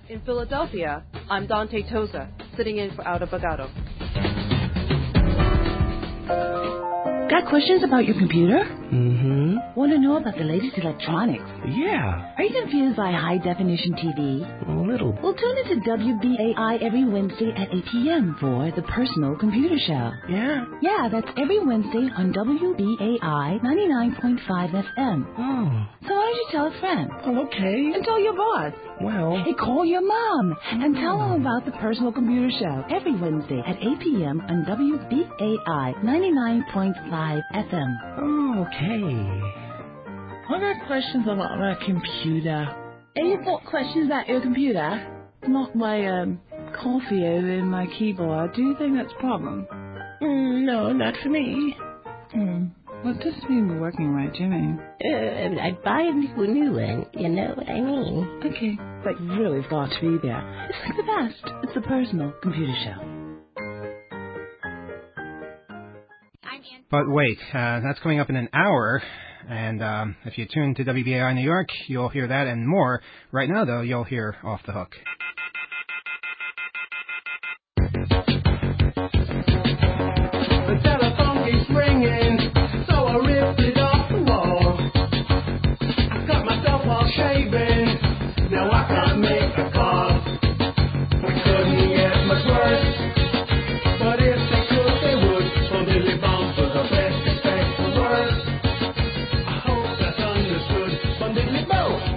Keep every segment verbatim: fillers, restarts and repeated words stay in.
In Philadelphia, I'm Dante Toza, sitting in for Out of Bogado. Got questions about your computer? Mm-hmm. Want to know about the latest electronics? Yeah. Are you confused by high-definition T V? A little. Well, tune into W B A I every Wednesday at eight p.m. for The Personal Computer Show. Yeah? Yeah, that's every Wednesday on W B A I ninety-nine point five F M. Oh. So why don't you tell a friend? Oh, okay. And tell your boss. Well. Hey, call your mom and tell them about The Personal Computer Show every Wednesday at eight p.m. on W B A I ninety-nine point five F M. Oh, okay. I got questions about my computer. And you've got questions about your computer? Not my um, coffee over in my keyboard. Do you think that's a problem? Mm, no, not for me. Hmm. Well, it doesn't mean we're working right, Jimmy. Uh, I'd buy a new, new one. You know what I mean? Okay. But you really got to be there. It's like the best. It's The Personal Computer Show. But wait, uh, that's coming up in an hour, and um, if you tune to W B A I New York, you'll hear that and more. Right now, though, you'll hear Off the Hook. The telephone keeps ringing, so I ripped it off the wall. I cut myself while shaving, now I can't make a call. We couldn't get much worse, but if they could, they would. So Billy Bones was the best, expect the worst. I hope that's understood from Billy Bones.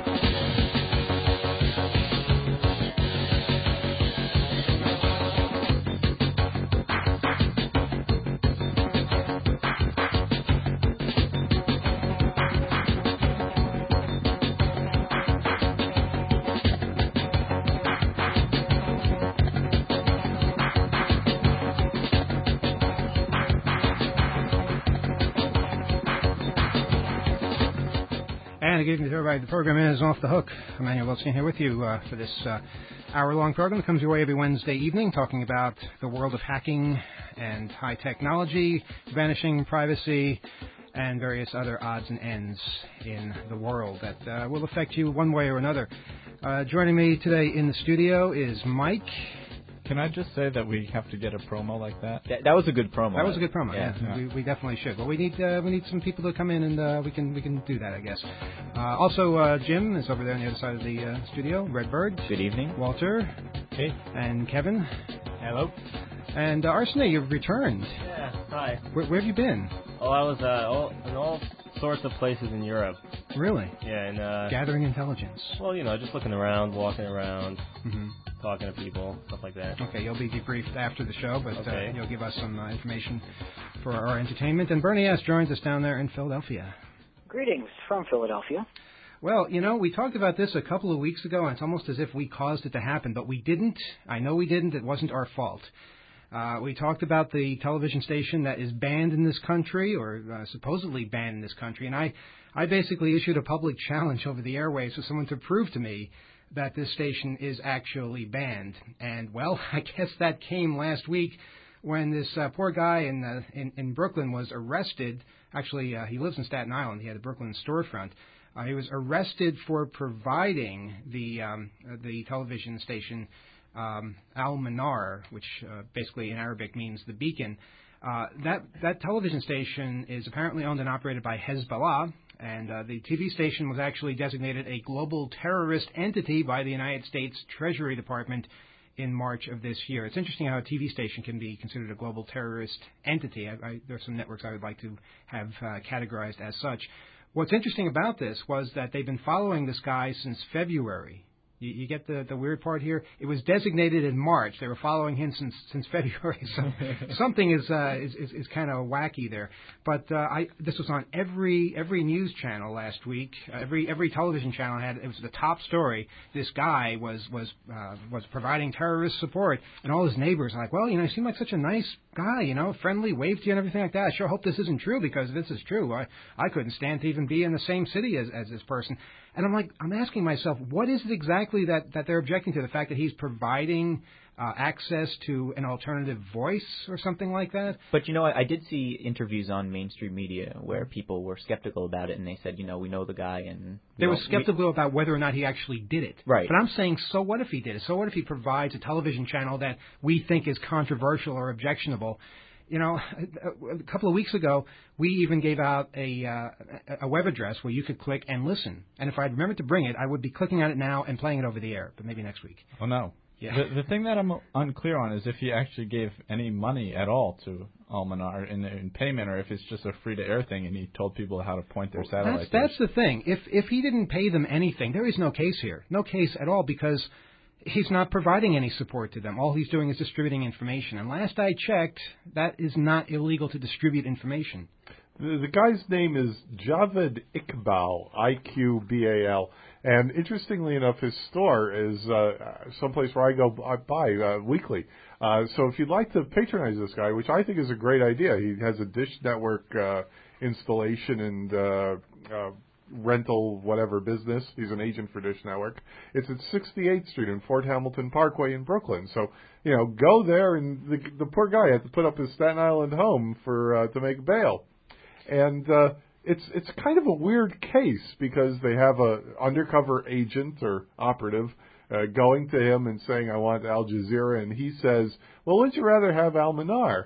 And good evening to everybody. The program is Off the Hook. Emmanuel Wilson here with you uh, for this uh, hour-long program that comes your way every Wednesday evening, talking about the world of hacking and high technology, vanishing privacy, and various other odds and ends in the world that uh, will affect you one way or another. Uh, joining me today in the studio is Mike. Can I just say that we have to get a promo like that? That, that was a good promo. That was a good promo. Yeah, Yeah, yeah. We, we definitely should. But we need uh, we need some people to come in, and uh, we can we can do that, I guess. Uh, also, uh, Jim is over there on the other side of the uh, studio. Redbird. Good evening. Walter. Hey. And Kevin. Hello. And uh, Arsene, you've returned. Yeah. Hi. Where, where have you been? Oh, I was uh, all, in all sorts of places in Europe. Really? Yeah, and uh, gathering intelligence. Well, you know, just looking around, walking around. Mm-hmm. Talking to people, stuff like that. Okay, you'll be debriefed after the show, but okay. uh, you'll give us some uh, information for our entertainment. And Bernie S. joins us down there in Philadelphia. Greetings from Philadelphia. Well, you know, we talked about this a couple of weeks ago, and it's almost as if we caused it to happen, but we didn't. I know we didn't. It wasn't our fault. Uh, we talked about the television station that is banned in this country, or uh, supposedly banned in this country, and I, I basically issued a public challenge over the airwaves for someone to prove to me that this station is actually banned. And, well, I guess that came last week when this uh, poor guy in, uh, in in Brooklyn was arrested. Actually, uh, he lives in Staten Island. He had a Brooklyn storefront. Uh, he was arrested for providing the um, uh, the television station um, Al Manar, which uh, basically in Arabic means the beacon. Uh, that that television station is apparently owned and operated by Hezbollah. And uh, the T V station was actually designated a global terrorist entity by the United States Treasury Department in March of this year. It's interesting how a T V station can be considered a global terrorist entity. I, I, there are some networks I would like to have uh, categorized as such. What's interesting about this was that they've been following this guy since February. You, you get the, the weird part here? It was designated in March. They were following him since since February. So something is, uh, is is is kind of wacky there. But uh, I this was on every every news channel last week. Uh, every every television channel had it was the top story. This guy was was uh, was providing terrorist support, and all his neighbors are like, well, you know, he seemed like such a nice guy, you know, friendly, waved to you and everything like that. I sure hope this isn't true, because if this is true, I I couldn't stand to even be in the same city as as this person. And I'm like, I'm asking myself, what is it exactly that, that they're objecting to? The fact that he's providing uh, access to an alternative voice or something like that? But, you know, I, I did see interviews on mainstream media where people were skeptical about it, and they said, you know, we know the guy. and They were know, skeptical we, about whether or not he actually did it. Right. But I'm saying, so what if he did it? So what if he provides a television channel that we think is controversial or objectionable? You know, a couple of weeks ago, we even gave out a uh, a web address where you could click and listen. And if I remembered to bring it, I would be clicking on it now and playing it over the air, but maybe next week. Oh, no. Yeah. The, the thing that I'm unclear on is if he actually gave any money at all to Al-Manar in, in payment, or if it's just a free-to-air thing and he told people how to point their satellite. That's, that's the thing. If if he didn't pay them anything, there is no case here. No case at all, because he's not providing any support to them. All he's doing is distributing information. And last I checked, that is not illegal to distribute information. The, the guy's name is Javed Iqbal, I Q B A L. And interestingly enough, his store is uh, someplace where I go by uh, weekly. Uh, so if you'd like to patronize this guy, which I think is a great idea, he has a Dish Network uh, installation and uh, uh, rental whatever business. He's an agent for Dish Network. It's at sixty-eighth Street and Fort Hamilton Parkway in Brooklyn. So, you know, go there, and the, the poor guy had to put up his Staten Island home for uh, to make bail. And uh, it's it's kind of a weird case because they have a undercover agent or operative uh, going to him and saying, I want Al Jazeera, and he says, well, would you rather have Al-Manar?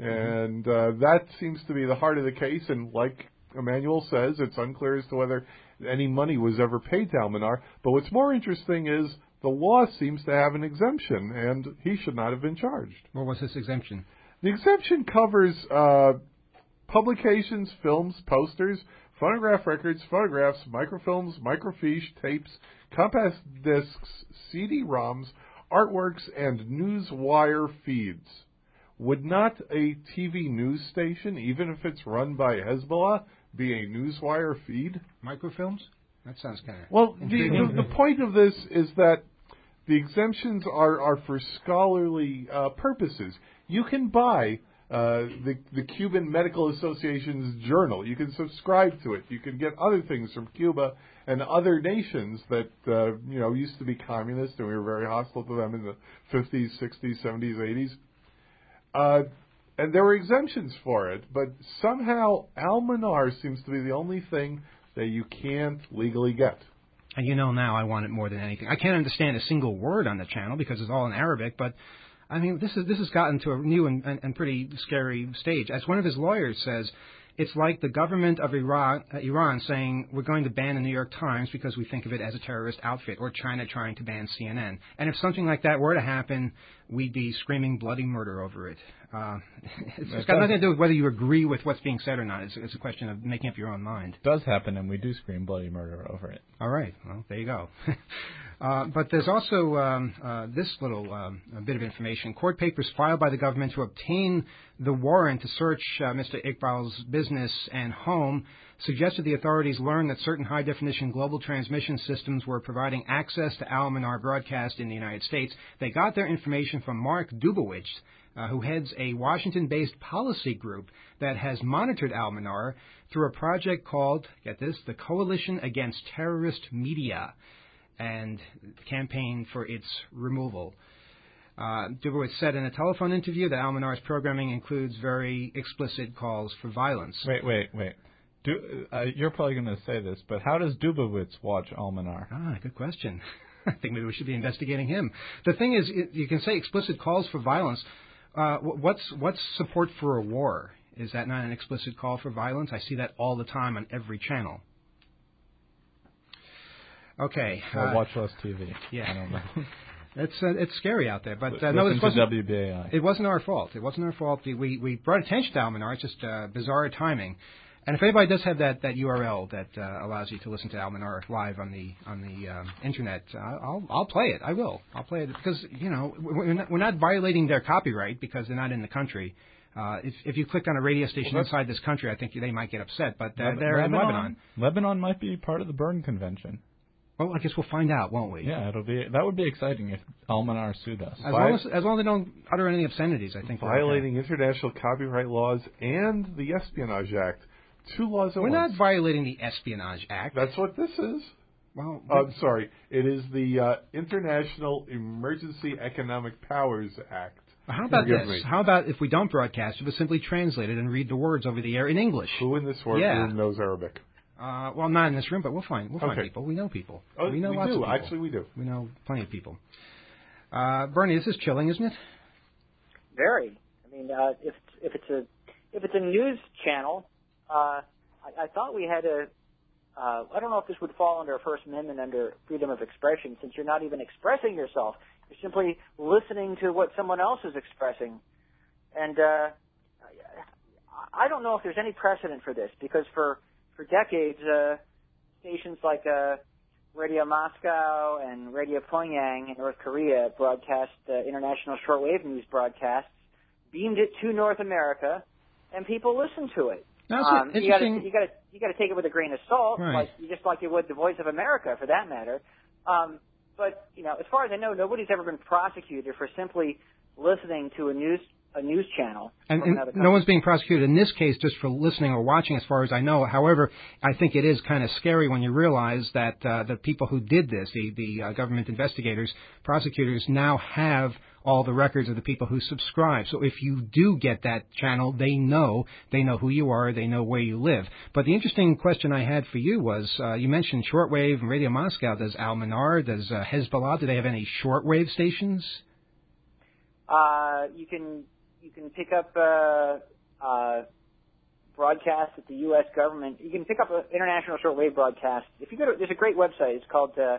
And uh, that seems to be the heart of the case, and like Emmanuel says, it's unclear as to whether any money was ever paid to Al-Manar. But what's more interesting is the law seems to have an exemption, and he should not have been charged. What was this exemption? The exemption covers uh, publications, films, posters, phonograph records, photographs, microfilms, microfiche, tapes, compact discs, C D ROMs, artworks, and newswire feeds. Would not a T V news station, even if it's run by Hezbollah, be a newswire feed? Microfilms? That sounds kind of Well, the, the, the point of this is that the exemptions are, are for scholarly uh, purposes. You can buy uh, the, the Cuban Medical Association's journal. You can subscribe to it. You can get other things from Cuba and other nations that uh, you know used to be communist, and we were very hostile to them in the fifties, sixties, seventies, eighties. Uh, and there were exemptions for it, but somehow Al-Manar seems to be the only thing that you can't legally get. And you know now I want it more than anything. I can't understand a single word on the channel because it's all in Arabic, but I mean, this is this has gotten to a new and, and, and pretty scary stage. As one of his lawyers says, it's like the government of Iran, uh, Iran saying we're going to ban the New York Times because we think of it as a terrorist outfit, or China trying to ban C N N. And if something like that were to happen, we'd be screaming bloody murder over it. Uh, it's, it's got nothing to do with whether you agree with what's being said or not. It's, it's a question of making up your own mind. It does happen, and we do scream bloody murder over it. All right. Well, there you go. Uh, but there's also um, uh, this little um, bit of information. Court papers filed by the government to obtain the warrant to search uh, Mister Iqbal's business and home suggested the authorities learned that certain high-definition global transmission systems were providing access to Al-Manar broadcast in the United States. They got their information from Mark Dubowitz, uh, who heads a Washington-based policy group that has monitored Al-Manar through a project called, get this, the Coalition Against Terrorist Media, and campaign for its removal. Uh, Dubowitz said in a telephone interview that Al-Manar's programming includes very explicit calls for violence. Wait, wait, wait. Du- uh, you're probably going to say this, but how does Dubowitz watch Al-Manar? Ah, good question. I think maybe we should be investigating him. The thing is, it, you can say explicit calls for violence. Uh, what's what's support for a war? Is that not an explicit call for violence? I see that all the time on every channel. Okay. Well, uh, watch less T V. Yeah. I don't know. It's uh, it's scary out there, but uh, Listen no, this to wasn't. W B A I. It wasn't our fault. It wasn't our fault. We we brought attention to Al-Manar. It's just uh, bizarre timing. And if anybody does have that, that U R L that uh, allows you to listen to Al-Manar live on the on the um, internet, uh, I'll I'll play it. I will. I'll play it because you know we're not, we're not violating their copyright because they're not in the country. Uh, if if you clicked on a radio station well, inside this country, I think they might get upset. But uh, Leb- they're Lebanon, in Lebanon. Lebanon might be part of the Berne Convention. Well, I guess we'll find out, won't we? Yeah, it'll be that would be exciting if Al-Manar sued us. As long as, as long as they don't utter any obscenities, I think. Violating okay. international copyright laws and the Espionage Act. Two laws at We're once. not violating the Espionage Act. That's what this is. Well, uh, I'm sorry. It is the uh, International Emergency Economic Powers Act. How about Forgive this? me. How about if we don't broadcast it, but simply translate it and read the words over the air in English? Who in this room Yeah. knows Arabic? Uh, well, not in this room, but we'll find we'll find Okay. people. We know people. Oh, we know we lots do. of people. Actually, we do. We know plenty of people. Uh, Bernie, this is chilling, isn't it? Very. I mean, uh, if if it's a if it's a news channel, uh, I, I thought we had a. Uh, I don't know if this would fall under First Amendment, under freedom of expression, since you're not even expressing yourself. You're simply listening to what someone else is expressing. And uh, I don't know if there's any precedent for this, because for, for decades, uh, stations like uh, Radio Moscow and Radio Pyongyang in North Korea broadcast uh, international shortwave news broadcasts, beamed it to North America, and people listened to it. That's um, you got to interesting. you got to you got to take it with a grain of salt, Right. like just like you would the Voice of America, for that matter. Um, but you know, as far as I know, nobody's ever been prosecuted for simply listening to a news a news channel. And, from and another no country. one's being prosecuted in this case just for listening or watching, as far as I know. However, I think it is kind of scary when you realize that uh, the people who did this, the, the uh, government investigators, prosecutors, now have all the records of the people who subscribe. So if you do get that channel, they know. They know who you are. They know where you live. But the interesting question I had for you was, uh, you mentioned shortwave and Radio Moscow. Does Al-Manar, does uh, Hezbollah, do they have any shortwave stations? Uh, you can you can pick up uh, uh, broadcasts that the U S government. You can pick up an international shortwave broadcast. If you go to, there's a great website. It's called. Uh,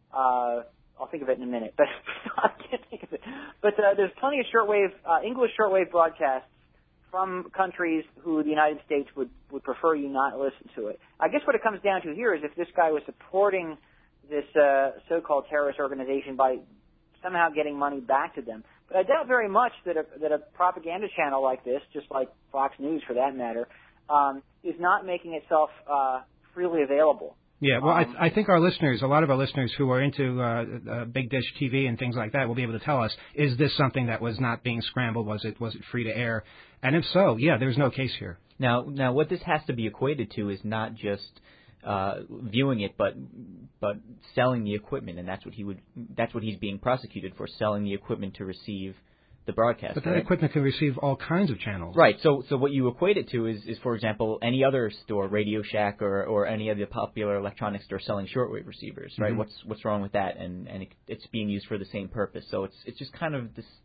uh, I'll think of it in a minute, but I can't think of it. But uh, there's plenty of shortwave uh, English shortwave broadcasts from countries who the United States would would prefer you not listen to it. I guess what it comes down to here is if this guy was supporting this uh, so-called terrorist organization by somehow getting money back to them. But I doubt very much that a, that a propaganda channel like this, just like Fox News for that matter, um, is not making itself uh, freely available. Yeah, well, Um, I, I think our listeners, a lot of our listeners who are into uh, uh, big dish T V and things like that, will be able to tell us: is this something that was not being scrambled? Was it was it free to air? And if so, yeah, there's no case here. Now, now, what this has to be equated to is not just uh, viewing it, but but selling the equipment, and that's what he would that's what he's being prosecuted for, selling the equipment to receive the broadcast. But that right? equipment can receive all kinds of channels. Right. So, so what you equate it to is, is, for example, any other store, Radio Shack or, or any other popular electronics store selling shortwave receivers, right? Mm-hmm. What's what's wrong with that? And and it, it's being used for the same purpose. So it's it's just kind of this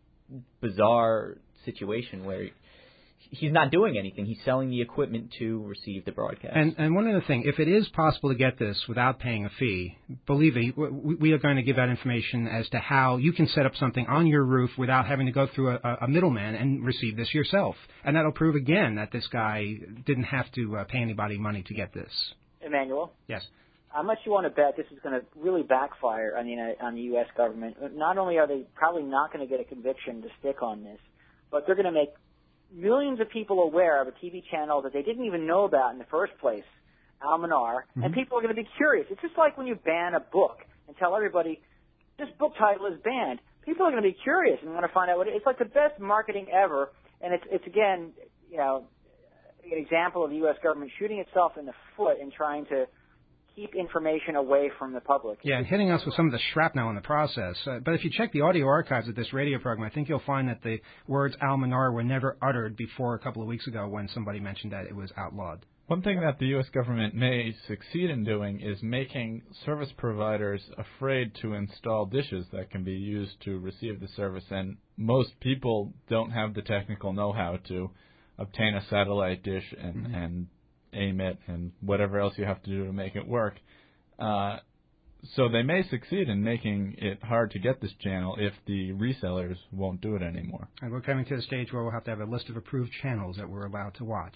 bizarre situation where he's not doing anything. He's selling the equipment to receive the broadcast. And and one other thing, if it is possible to get this without paying a fee, believe me, we, we are going to give out information as to how you can set up something on your roof without having to go through a, a middleman and receive this yourself. And that'll prove again that this guy didn't have to uh, pay anybody money to get this. Emmanuel, Yes. how much you want to bet this is going to really backfire on the United- on the U S government? Not only are they probably not going to get a conviction to stick on this, but they're going to make millions of people aware of a T V channel that they didn't even know about in the first place, Al-Manar, Mm-hmm. and people are going to be curious. It's just like when you ban a book and tell everybody, this book title is banned. People are going to be curious and want to find out what it is. It's like the best marketing ever, and it's, it's again, you know, an example of the U S government shooting itself in the foot and trying to keep information away from the public. Yeah, and hitting us with some of the shrapnel in the process. Uh, but if you check the audio archives of this radio program, I think you'll find that the words Al-Manar were never uttered before a couple of weeks ago when somebody mentioned that it was outlawed. One thing that the U S government may succeed in doing is making service providers afraid to install dishes that can be used to receive the service, and most people don't have the technical know-how to obtain a satellite dish and, mm-hmm. and aim it and whatever else you have to do to make it work. Uh, so they may succeed in making it hard to get this channel if the resellers won't do it anymore. And we're coming to the stage where we'll have to have a list of approved channels that we're allowed to watch.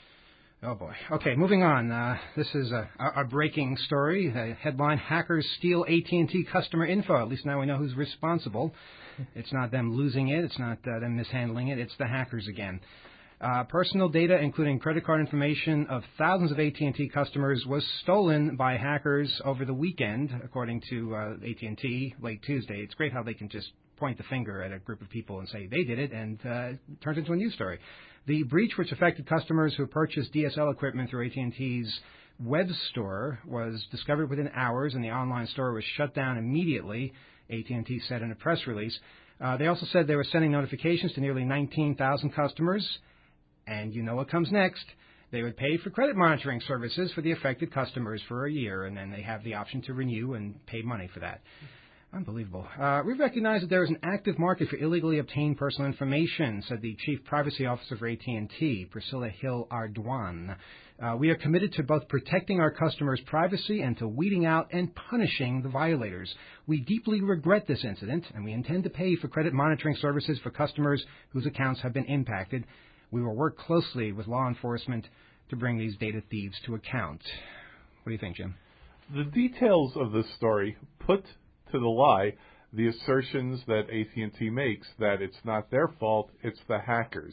Oh, boy. Okay, moving on. Uh, this is a, a breaking story. A headline, Hackers Steal A T and T Customer Info. At least now we know who's responsible. It's not them losing it. It's not uh, them mishandling it. It's the hackers again. Uh, personal data, including credit card information of thousands of A T and T customers, was stolen by hackers over the weekend, according to uh, A T and T late Tuesday. It's great how they can just point the finger at a group of people and say they did it, and uh, it turns into a news story. The breach, which affected customers who purchased D S L equipment through A T and T's web store was discovered within hours, and the online store was shut down immediately, A T and T said in a press release. Uh, they also said they were sending notifications to nearly nineteen thousand customers, and you know what comes next. They would pay for credit monitoring services for the affected customers for a year, and then they have the option to renew and pay money for that. Unbelievable. Uh, we recognize that there is an active market for illegally obtained personal information, said the Chief Privacy Officer for A T and T, Priscilla Hill Ardoin. Uh, we are committed to both protecting our customers' privacy and to weeding out and punishing the violators. We deeply regret this incident, and we intend to pay for credit monitoring services for customers whose accounts have been impacted. We will work closely with law enforcement to bring these data thieves to account. What do you think, Jim? The details of this story put to the lie the assertions that A T and T makes that it's not their fault, it's the hackers.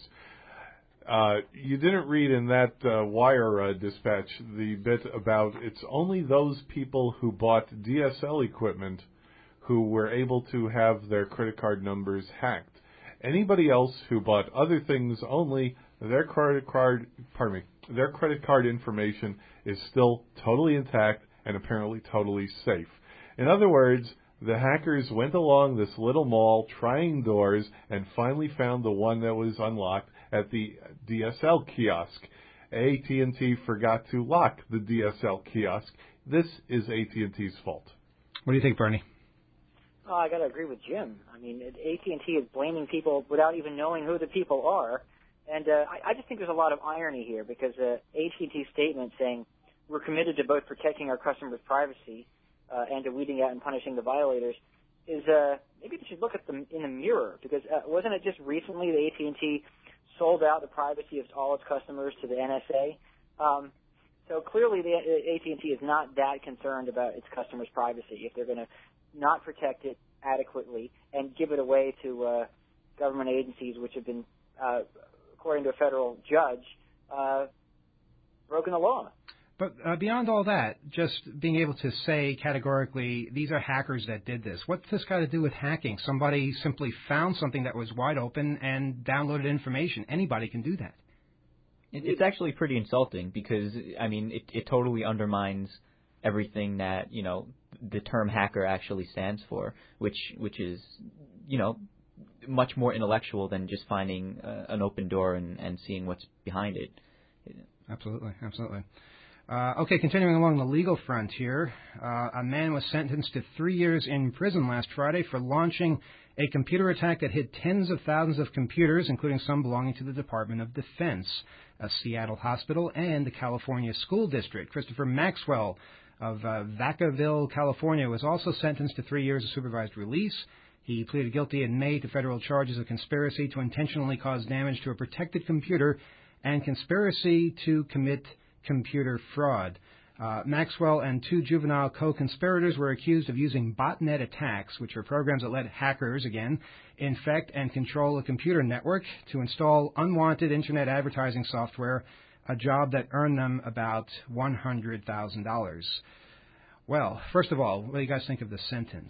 Uh, you didn't read in that uh, wire uh, dispatch the bit about it's only those people who bought D S L equipment who were able to have their credit card numbers hacked. Anybody else who bought other things only, their credit card, pardon me, their credit card information is still totally intact and apparently totally safe. In other words, the hackers went along this little mall trying doors and finally found the one that was unlocked at the D S L kiosk. A T and T forgot to lock the D S L kiosk. This is A T and T's fault. What do you think, Bernie? Oh, I got to agree with Jim. I mean, A T and T is blaming people without even knowing who the people are. And uh, I, I just think there's a lot of irony here because uh, A T and T's statement saying we're committed to both protecting our customers' privacy uh, and to weeding out and punishing the violators is uh, maybe they should look at them in the mirror because uh, wasn't it just recently that A T and T sold out the privacy of all its customers to the N S A? Um, so clearly the A T and T is not that concerned about its customers' privacy if they're going to not protect it adequately and give it away to uh, government agencies which have been, uh, according to a federal judge, uh, broken the law. But uh, beyond all that, just being able to say categorically, these are hackers that did this. What's this got to do with hacking? Somebody simply found something that was wide open and downloaded information. Anybody can do that. It, it's actually pretty insulting because, I mean, it, it totally undermines everything that, you know, the term hacker actually stands for, which which is, you know, much more intellectual than just finding uh, an open door and, and seeing what's behind it. Absolutely, absolutely. Uh, okay, continuing along the legal front here, uh, a man was sentenced to three years in prison last Friday for launching a computer attack that hit tens of thousands of computers, including some belonging to the Department of Defense, a Seattle hospital, and the California School District. Christopher Maxwell of uh, Vacaville, California, was also sentenced to three years of supervised release. He pleaded guilty in May to federal charges of conspiracy to intentionally cause damage to a protected computer and conspiracy to commit computer fraud. Uh, Maxwell and two juvenile co-conspirators were accused of using botnet attacks, which are programs that let hackers, again, infect and control a computer network to install unwanted Internet advertising software, a job that earned them about one hundred thousand dollars. Well, first of all, what do you guys think of the sentence?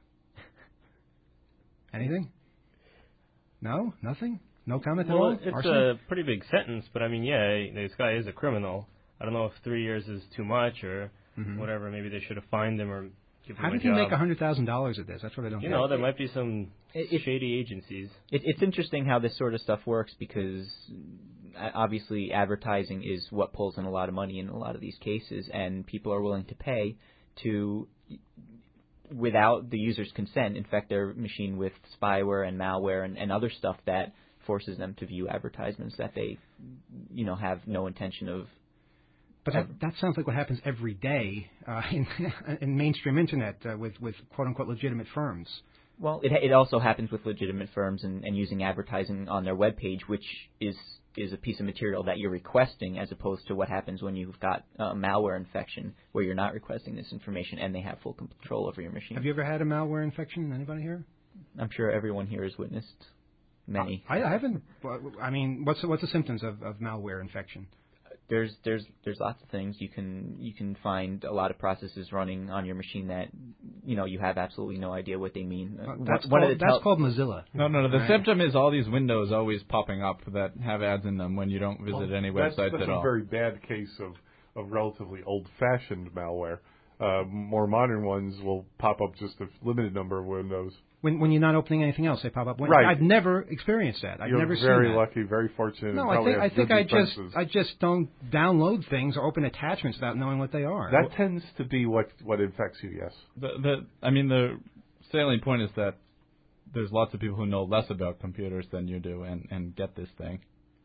Anything? No? Nothing? No comment well, at all? It's Arson? a pretty big sentence, but I mean, yeah, this guy is a criminal. I don't know if three years is too much or mm-hmm. whatever. Maybe they should have fined him or give him How a did job. he make one hundred thousand dollars at this? That's what I don't You get. know, there might be some it, shady agencies. It, it's interesting how this sort of stuff works because obviously advertising is what pulls in a lot of money in a lot of these cases, and people are willing to pay to, without the user's consent, infect their machine with spyware and malware and, and other stuff that forces them to view advertisements that they, you know, have no intention of. But that, that sounds like what happens every day uh, in, in mainstream Internet uh, with, with quote-unquote legitimate firms. Well, it, it also happens with legitimate firms and, and using advertising on their webpage, which is is a piece of material that you're requesting as opposed to what happens when you've got uh, malware infection where you're not requesting this information and they have full control over your machine. Have you ever had a malware infection? Anybody here? I'm sure everyone here has witnessed many. I, I haven't. I mean, what's what's the symptoms of, of malware infection? There's there's there's lots of things you can you can find a lot of processes running on your machine that you know you have absolutely no idea what they mean. Uh, that's One called, of the that's tel- called Mozilla. No, no, no. The right. symptom is all these windows always popping up that have ads in them when you don't visit well, any that's, websites that's at a all. very bad case of of relatively old-fashioned malware. Uh, more modern ones will pop up just a limited number of windows. When when you're not opening anything else, they pop up. When, right. I've never experienced that. I've You're never seen that. very lucky, very fortunate. No, and I think have I think good I just defenses. I just don't download things or open attachments without knowing what they are. That tends to be what what infects you. Yes. The, the I mean the salient point is that there's lots of people who know less about computers than you do and, and get this thing.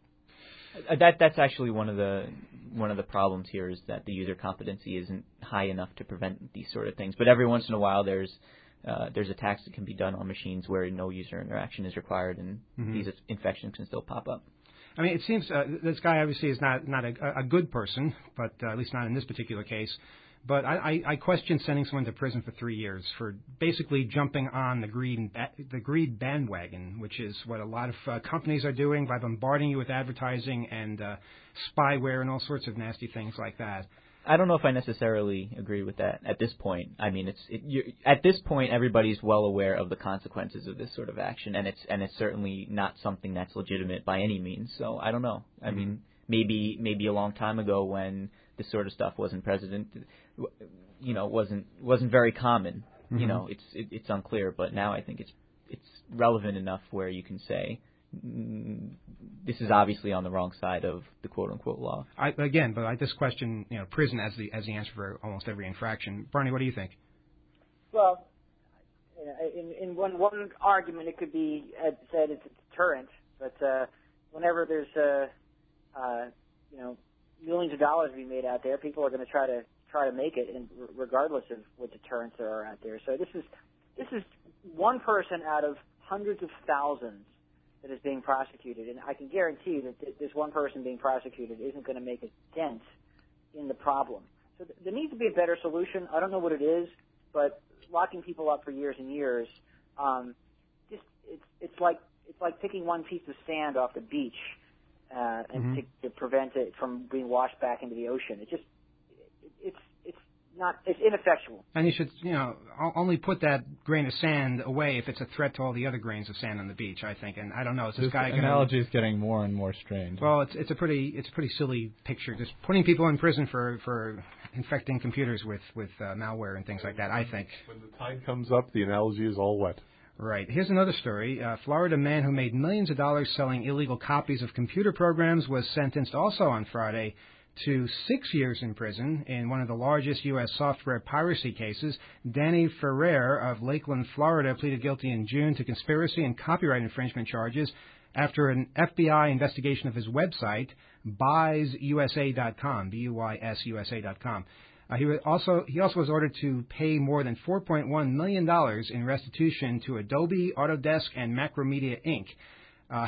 Uh, that that's actually one of the one of the problems here is that the user competency isn't high enough to prevent these sort of things. But every once in a while, there's uh, there's attacks that can be done on machines where no user interaction is required, and mm-hmm. these infections can still pop up. I mean, it seems uh, this guy obviously is not not a, a good person, but uh, at least not in this particular case. But I, I, I question sending someone to prison for three years for basically jumping on the greed the greed bandwagon, which is what a lot of uh, companies are doing by bombarding you with advertising and uh, spyware and all sorts of nasty things like that. I don't know if I necessarily agree with that at this point. I mean, it's it, you're, at this point everybody's well aware of the consequences of this sort of action, and it's and it's certainly not something that's legitimate by any means. So I don't know. I mm-hmm. mean, maybe maybe a long time ago when this sort of stuff wasn't president, you know, wasn't wasn't very common. Mm-hmm. You know, it's it, it's unclear, but now I think it's it's relevant enough where you can say mm, this is obviously on the wrong side of the quote unquote law. I, again, but I just question, you know, prison as the as the answer for almost every infraction. Barney, what do you think? Well, in in one one argument, it could be uh, said it's a deterrent, but uh, whenever there's a uh, you know. millions of dollars to be made out there, people are going to try to try to make it, and regardless of what deterrents there are out there. So this is this is one person out of hundreds of thousands that is being prosecuted, and I can guarantee that th- this one person being prosecuted isn't going to make a dent in the problem. So th- there needs to be a better solution. I don't know what it is, but locking people up for years and years, um, just it's it's like it's like picking one piece of sand off the beach. Uh, and mm-hmm. to, to prevent it from being washed back into the ocean. It just, it, it's it's not, it's ineffectual. And you should, you know, only put that grain of sand away if it's a threat to all the other grains of sand on the beach, I think. And I don't know, is this, this guy going to... analogy is getting more and more strange. Well, it's it's a pretty it's a pretty silly picture, just putting people in prison for, for infecting computers with, with uh, malware and things like that, I think. When the tide comes up, the analogy is all wet. Right. Here's another story. A Florida man who made millions of dollars selling illegal copies of computer programs was sentenced also on Friday to six years in prison in one of the largest U S software piracy cases. Danny Ferrer of Lakeland, Florida, pleaded guilty in June to conspiracy and copyright infringement charges after an F B I investigation of his website, buys U S A dot com, B U Y S U S A dot com. Uh, he was also he also was ordered to pay more than four point one million dollars in restitution to Adobe, Autodesk, and Macromedia Incorporated. Uh,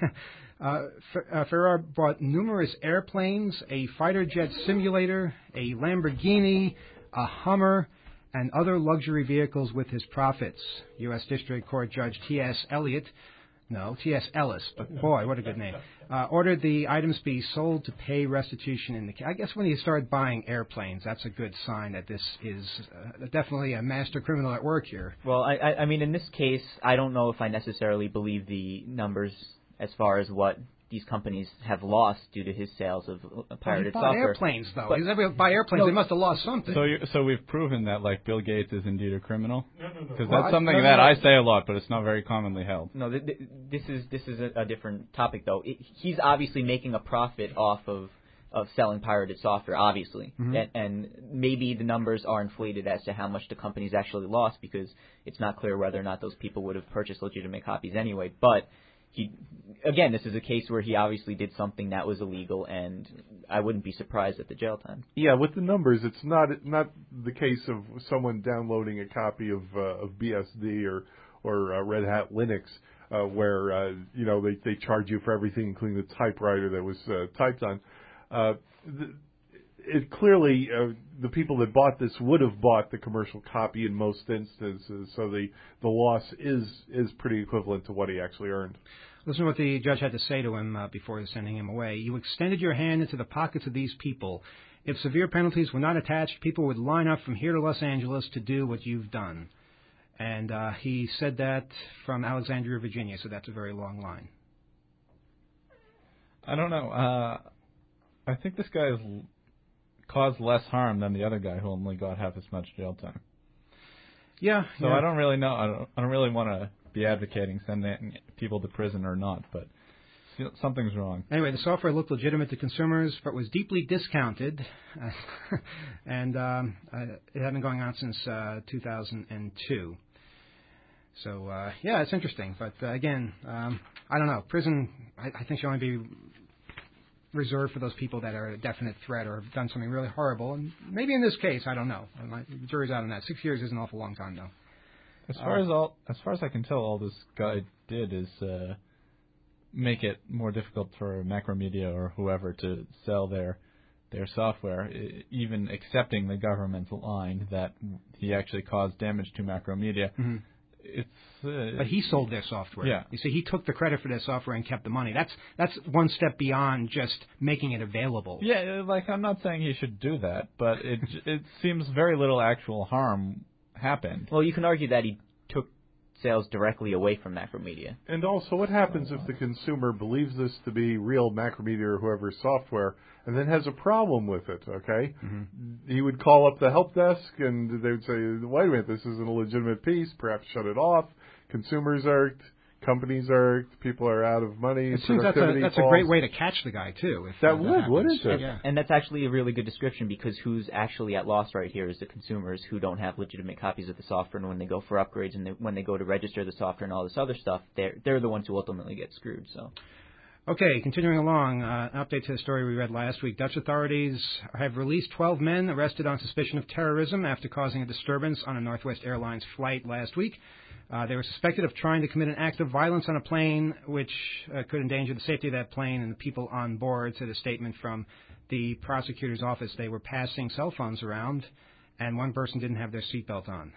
uh, Fer- uh, Ferrer bought numerous airplanes, a fighter jet simulator, a Lamborghini, a Hummer, and other luxury vehicles with his profits. U S District Court Judge T S Elliott, no, T S Ellis, but boy, what a good name, uh, ordered the items be sold to pay restitution in the case. I guess when you start buying airplanes, that's a good sign that this is uh, definitely a master criminal at work here. Well, I, I, I mean, in this case, I don't know if I necessarily believe the numbers as far as what these companies have lost due to his sales of uh, pirated well, he bought software. airplanes, though. But, He's ever buy airplanes. no, they must have lost something. So, you, so we've proven that, like, Bill Gates is indeed a criminal. Because No, no, no. that's Well, I- something no, no, that no. I say a lot, but it's not very commonly held. No, th- th- this is this is a, a different topic, though. It, he's obviously making a profit off of, of selling pirated software, obviously. Mm-hmm. And, and maybe the numbers are inflated as to how much the company's actually lost because it's not clear whether or not those people would have purchased legitimate copies anyway. But he, again, this is a case where he obviously did something that was illegal, and I wouldn't be surprised at the jail time. Yeah, with the numbers, it's not not the case of someone downloading a copy of uh, of B S D or or uh, Red Hat Linux, uh, where uh, you know they they charge you for everything, including the typewriter that was uh, typed on. Uh, the, it clearly uh, the people that bought this would have bought the commercial copy in most instances, so the the loss is is pretty equivalent to what he actually earned. Listen to what the judge had to say to him uh, before sending him away. You extended your hand into the pockets of these people. If severe penalties were not attached, people would line up from here to Los Angeles to do what you've done. And uh, he said that from Alexandria, Virginia, so that's a very long line. I don't know. Uh, I think this guy is l- caused less harm than the other guy who only got half as much jail time. Yeah. So yeah. I don't really know. I don't, I don't really want to be advocating sending people to prison or not, but something's wrong. Anyway, the software looked legitimate to consumers, but was deeply discounted, and um, uh, it had been going on since uh, two thousand two. So, uh, yeah, it's interesting. But, uh, again, um, I don't know. Prison, I, I think should only be reserved for those people that are a definite threat or have done something really horrible. And maybe in this case, I don't know. My, the jury's out on that. Six years is an awful long time, though. As far uh, as all, as far as I can tell, all this guy did is uh, make it more difficult for Macromedia or whoever to sell their their software, even accepting the government's line that he actually caused damage to Macromedia. Mm-hmm. It's uh, but he sold their software. Yeah. You see, he took the credit for their software and kept the money. That's that's one step beyond just making it available. Yeah, like I'm not saying he should do that, but it it seems very little actual harm happened. Well, you can argue that he took sales directly away from Macromedia. And also, what happens if the consumer believes this to be real Macromedia or whoever's software and then has a problem with it, okay? Mm-hmm. He would call up the help desk and they would say, wait a minute, this isn't a legitimate piece, perhaps shut it off. Consumers are companies are, people are out of money. It seems that's a, that's a great way to catch the guy, too. If that uh, would, that wouldn't it? Yeah. And that's actually a really good description, because who's actually at loss right here is the consumers who don't have legitimate copies of the software, and when they go for upgrades and they, when they go to register the software and all this other stuff, they're, they're the ones who ultimately get screwed. So. Okay, continuing along, uh, an update to the story we read last week. Dutch authorities have released twelve men arrested on suspicion of terrorism after causing a disturbance on a Northwest Airlines flight last week. Uh, they were suspected of trying to commit an act of violence on a plane, which uh, could endanger the safety of that plane and the people on board, said a statement from the prosecutor's office. They were passing cell phones around, and one person didn't have their seatbelt on.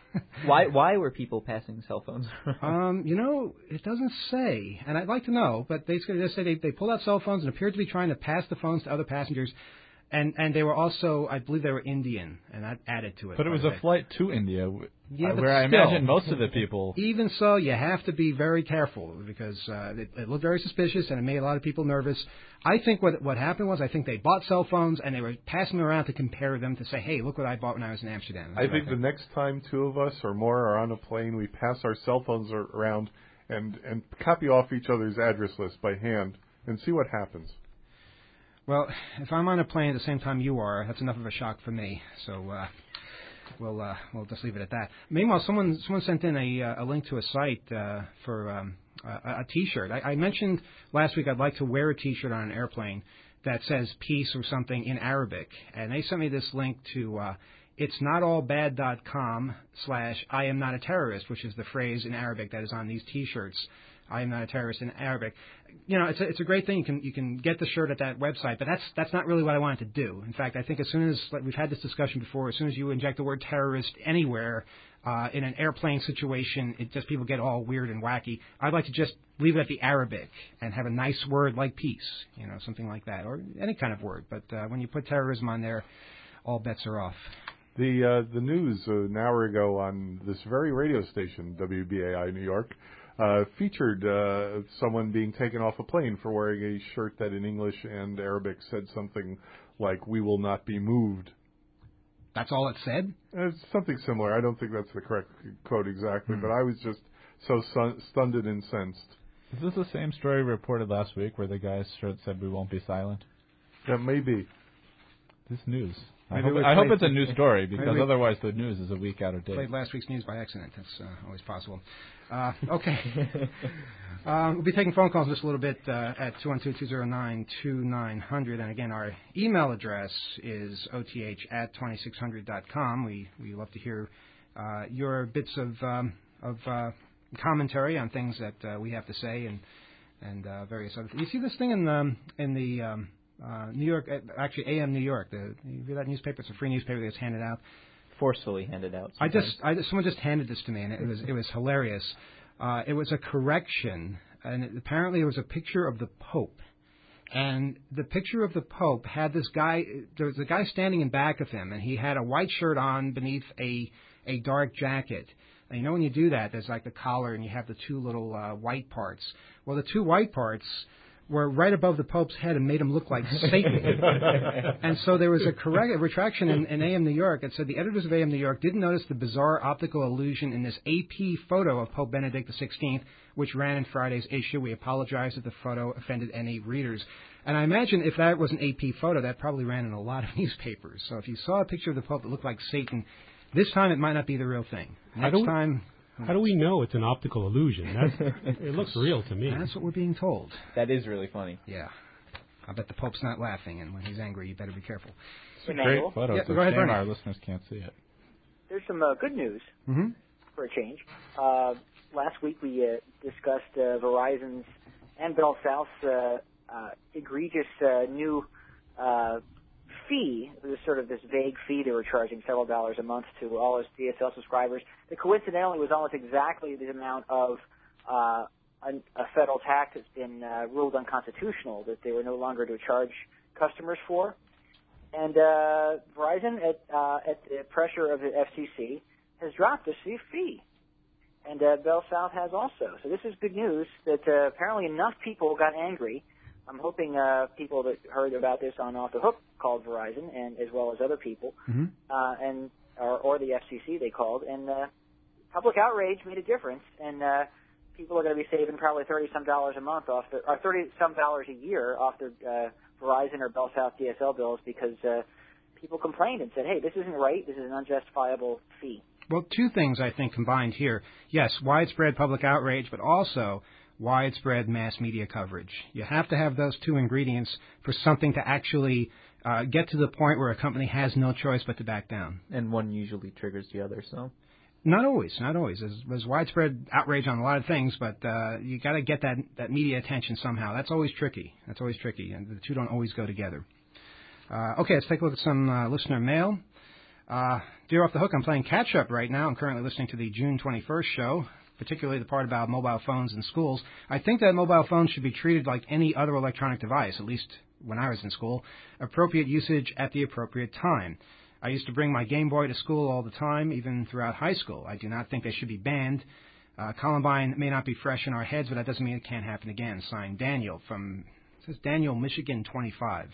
why why were people passing cell phones around? Um, you know, it doesn't say, and I'd like to know, but they just say they, they pulled out cell phones and appeared to be trying to pass the phones to other passengers. And and they were also, I believe they were Indian, and that added to it. But it was a flight to India, yeah, uh, but where I still, imagine most of the people... Even so, you have to be very careful, because uh, it, it looked very suspicious, and it made a lot of people nervous. I think what what happened was, I think they bought cell phones, and they were passing them around to compare them, to say, hey, look what I bought when I was in Amsterdam. I think, I think the next time two of us or more are on a plane, we pass our cell phones around and, and copy off each other's address list by hand and see what happens. Well, if I'm on a plane at the same time you are, that's enough of a shock for me. So uh, we'll uh, we'll just leave it at that. Meanwhile, someone someone sent in a, uh, a link to a site uh, for um, a, a T-shirt. I, I mentioned last week I'd like to wear a T-shirt on an airplane that says peace or something in Arabic, and they sent me this link to uh, it's not all bad dot com slash I am not a terrorist, which is the phrase in Arabic that is on these T-shirts. I am not a terrorist in Arabic. You know, it's a, it's a great thing. You can you can get the shirt at that website, but that's that's not really what I wanted to do. In fact, I think as soon as, like we've had this discussion before, as soon as you inject the word terrorist anywhere uh, in an airplane situation, it just people get all weird and wacky. I'd like to just leave it at the Arabic and have a nice word like peace, you know, something like that, or any kind of word. But uh, when you put terrorism on there, all bets are off. The uh, the news uh, an hour ago on this very radio station, W B A I New York, Uh, featured uh, someone being taken off a plane for wearing a shirt that in English and Arabic said something like, we will not be moved. That's all it said? It's something similar. I don't think that's the correct quote exactly, Hmm. but I was just so sun- stunned and incensed. Is this the same story reported last week where the guy's shirt said, we won't be silent? That may be. This news. I Maybe hope, we I hope played- it's a new story, because maybe we- otherwise the news is a week out of date. Played last week's news by accident. That's uh, always possible. Uh, okay. um, we'll be taking phone calls in just a little bit uh, at two one two, two zero nine, two nine zero zero. And again, our email address is O T H at twenty-six hundred dot com. We we love to hear uh, your bits of um, of uh, commentary on things that uh, we have to say and and uh, various other things. You see this thing in the in the um, uh, New York, actually A M New York. The, you read that newspaper? It's a free newspaper that gets handed out. Forcefully handed out. I just, I just, someone just handed this to me, and it was, it was hilarious. Uh, it was a correction, and it, apparently it was a picture of the Pope, and the picture of the Pope had this guy. There was a guy standing in back of him, and he had a white shirt on beneath a a dark jacket. And you know when you do that, there's like the collar, and you have the two little uh, white parts. Well, the two white parts were right above the Pope's head and made him look like Satan. And so there was a correct a retraction in, in A M New York that said the editors of A M New York didn't notice the bizarre optical illusion in this A P photo of Pope Benedict the sixteenth, which ran in Friday's issue. We apologize if the photo offended any readers. And I imagine if that was an A P photo, that probably ran in a lot of newspapers. So if you saw a picture of the Pope that looked like Satan, this time it might not be the real thing. Next we, time... How do we know it's an optical illusion? That's, it looks real to me. That's what we're being told. That is really funny. Yeah. I bet the Pope's not laughing, and when he's angry, you better be careful. It's a great photo. Yeah, It's a go ahead, shame Bernie. our listeners can't see it. There's some uh, good news Mm-hmm. for a change. Uh, last week we uh, discussed uh, Verizon's and Bell South's uh, uh, egregious uh, new uh, fee. It was sort of this vague fee they were charging several dollars a month to all its D S L subscribers that coincidentally was almost exactly the amount of uh, a, a federal tax that's been uh, ruled unconstitutional that they were no longer to charge customers for. And uh, Verizon, at, uh, at the pressure of the F C C, has dropped this fee. And uh, Bell South has also. So this is good news that uh, apparently enough people got angry. I'm hoping uh, people that heard about this on Off the Hook called Verizon, and as well as other people, Mm-hmm. uh, and or, or the F C C they called, and uh, public outrage made a difference, and uh, people are going to be saving probably thirty some dollars a month off their, or thirty some dollars a year off their uh, Verizon or Bell South D S L bills because uh, people complained and said, "Hey, this isn't right. This is an unjustifiable fee." Well, two things I think combined here. Yes, widespread public outrage, but also widespread mass media coverage. You have to have those two ingredients for something to actually uh, get to the point where a company has no choice but to back down. And one usually triggers the other, so. Not always, not always. There's, there's widespread outrage on a lot of things, but uh, you got to get that, that media attention somehow. That's always tricky. That's always tricky, and the two don't always go together. Uh, okay, let's take a look at some uh, listener mail. Uh, Dear Off the Hook, I'm playing catch up right now. I'm currently listening to the June twenty-first show, particularly the part about mobile phones in schools. I think that mobile phones should be treated like any other electronic device, at least when I was in school. Appropriate usage at the appropriate time. I used to bring my Game Boy to school all the time, even throughout high school. I do not think they should be banned. Uh, Columbine may not be fresh in our heads, but that doesn't mean it can't happen again. Signed, Daniel from, it says Daniel, Michigan twenty-five.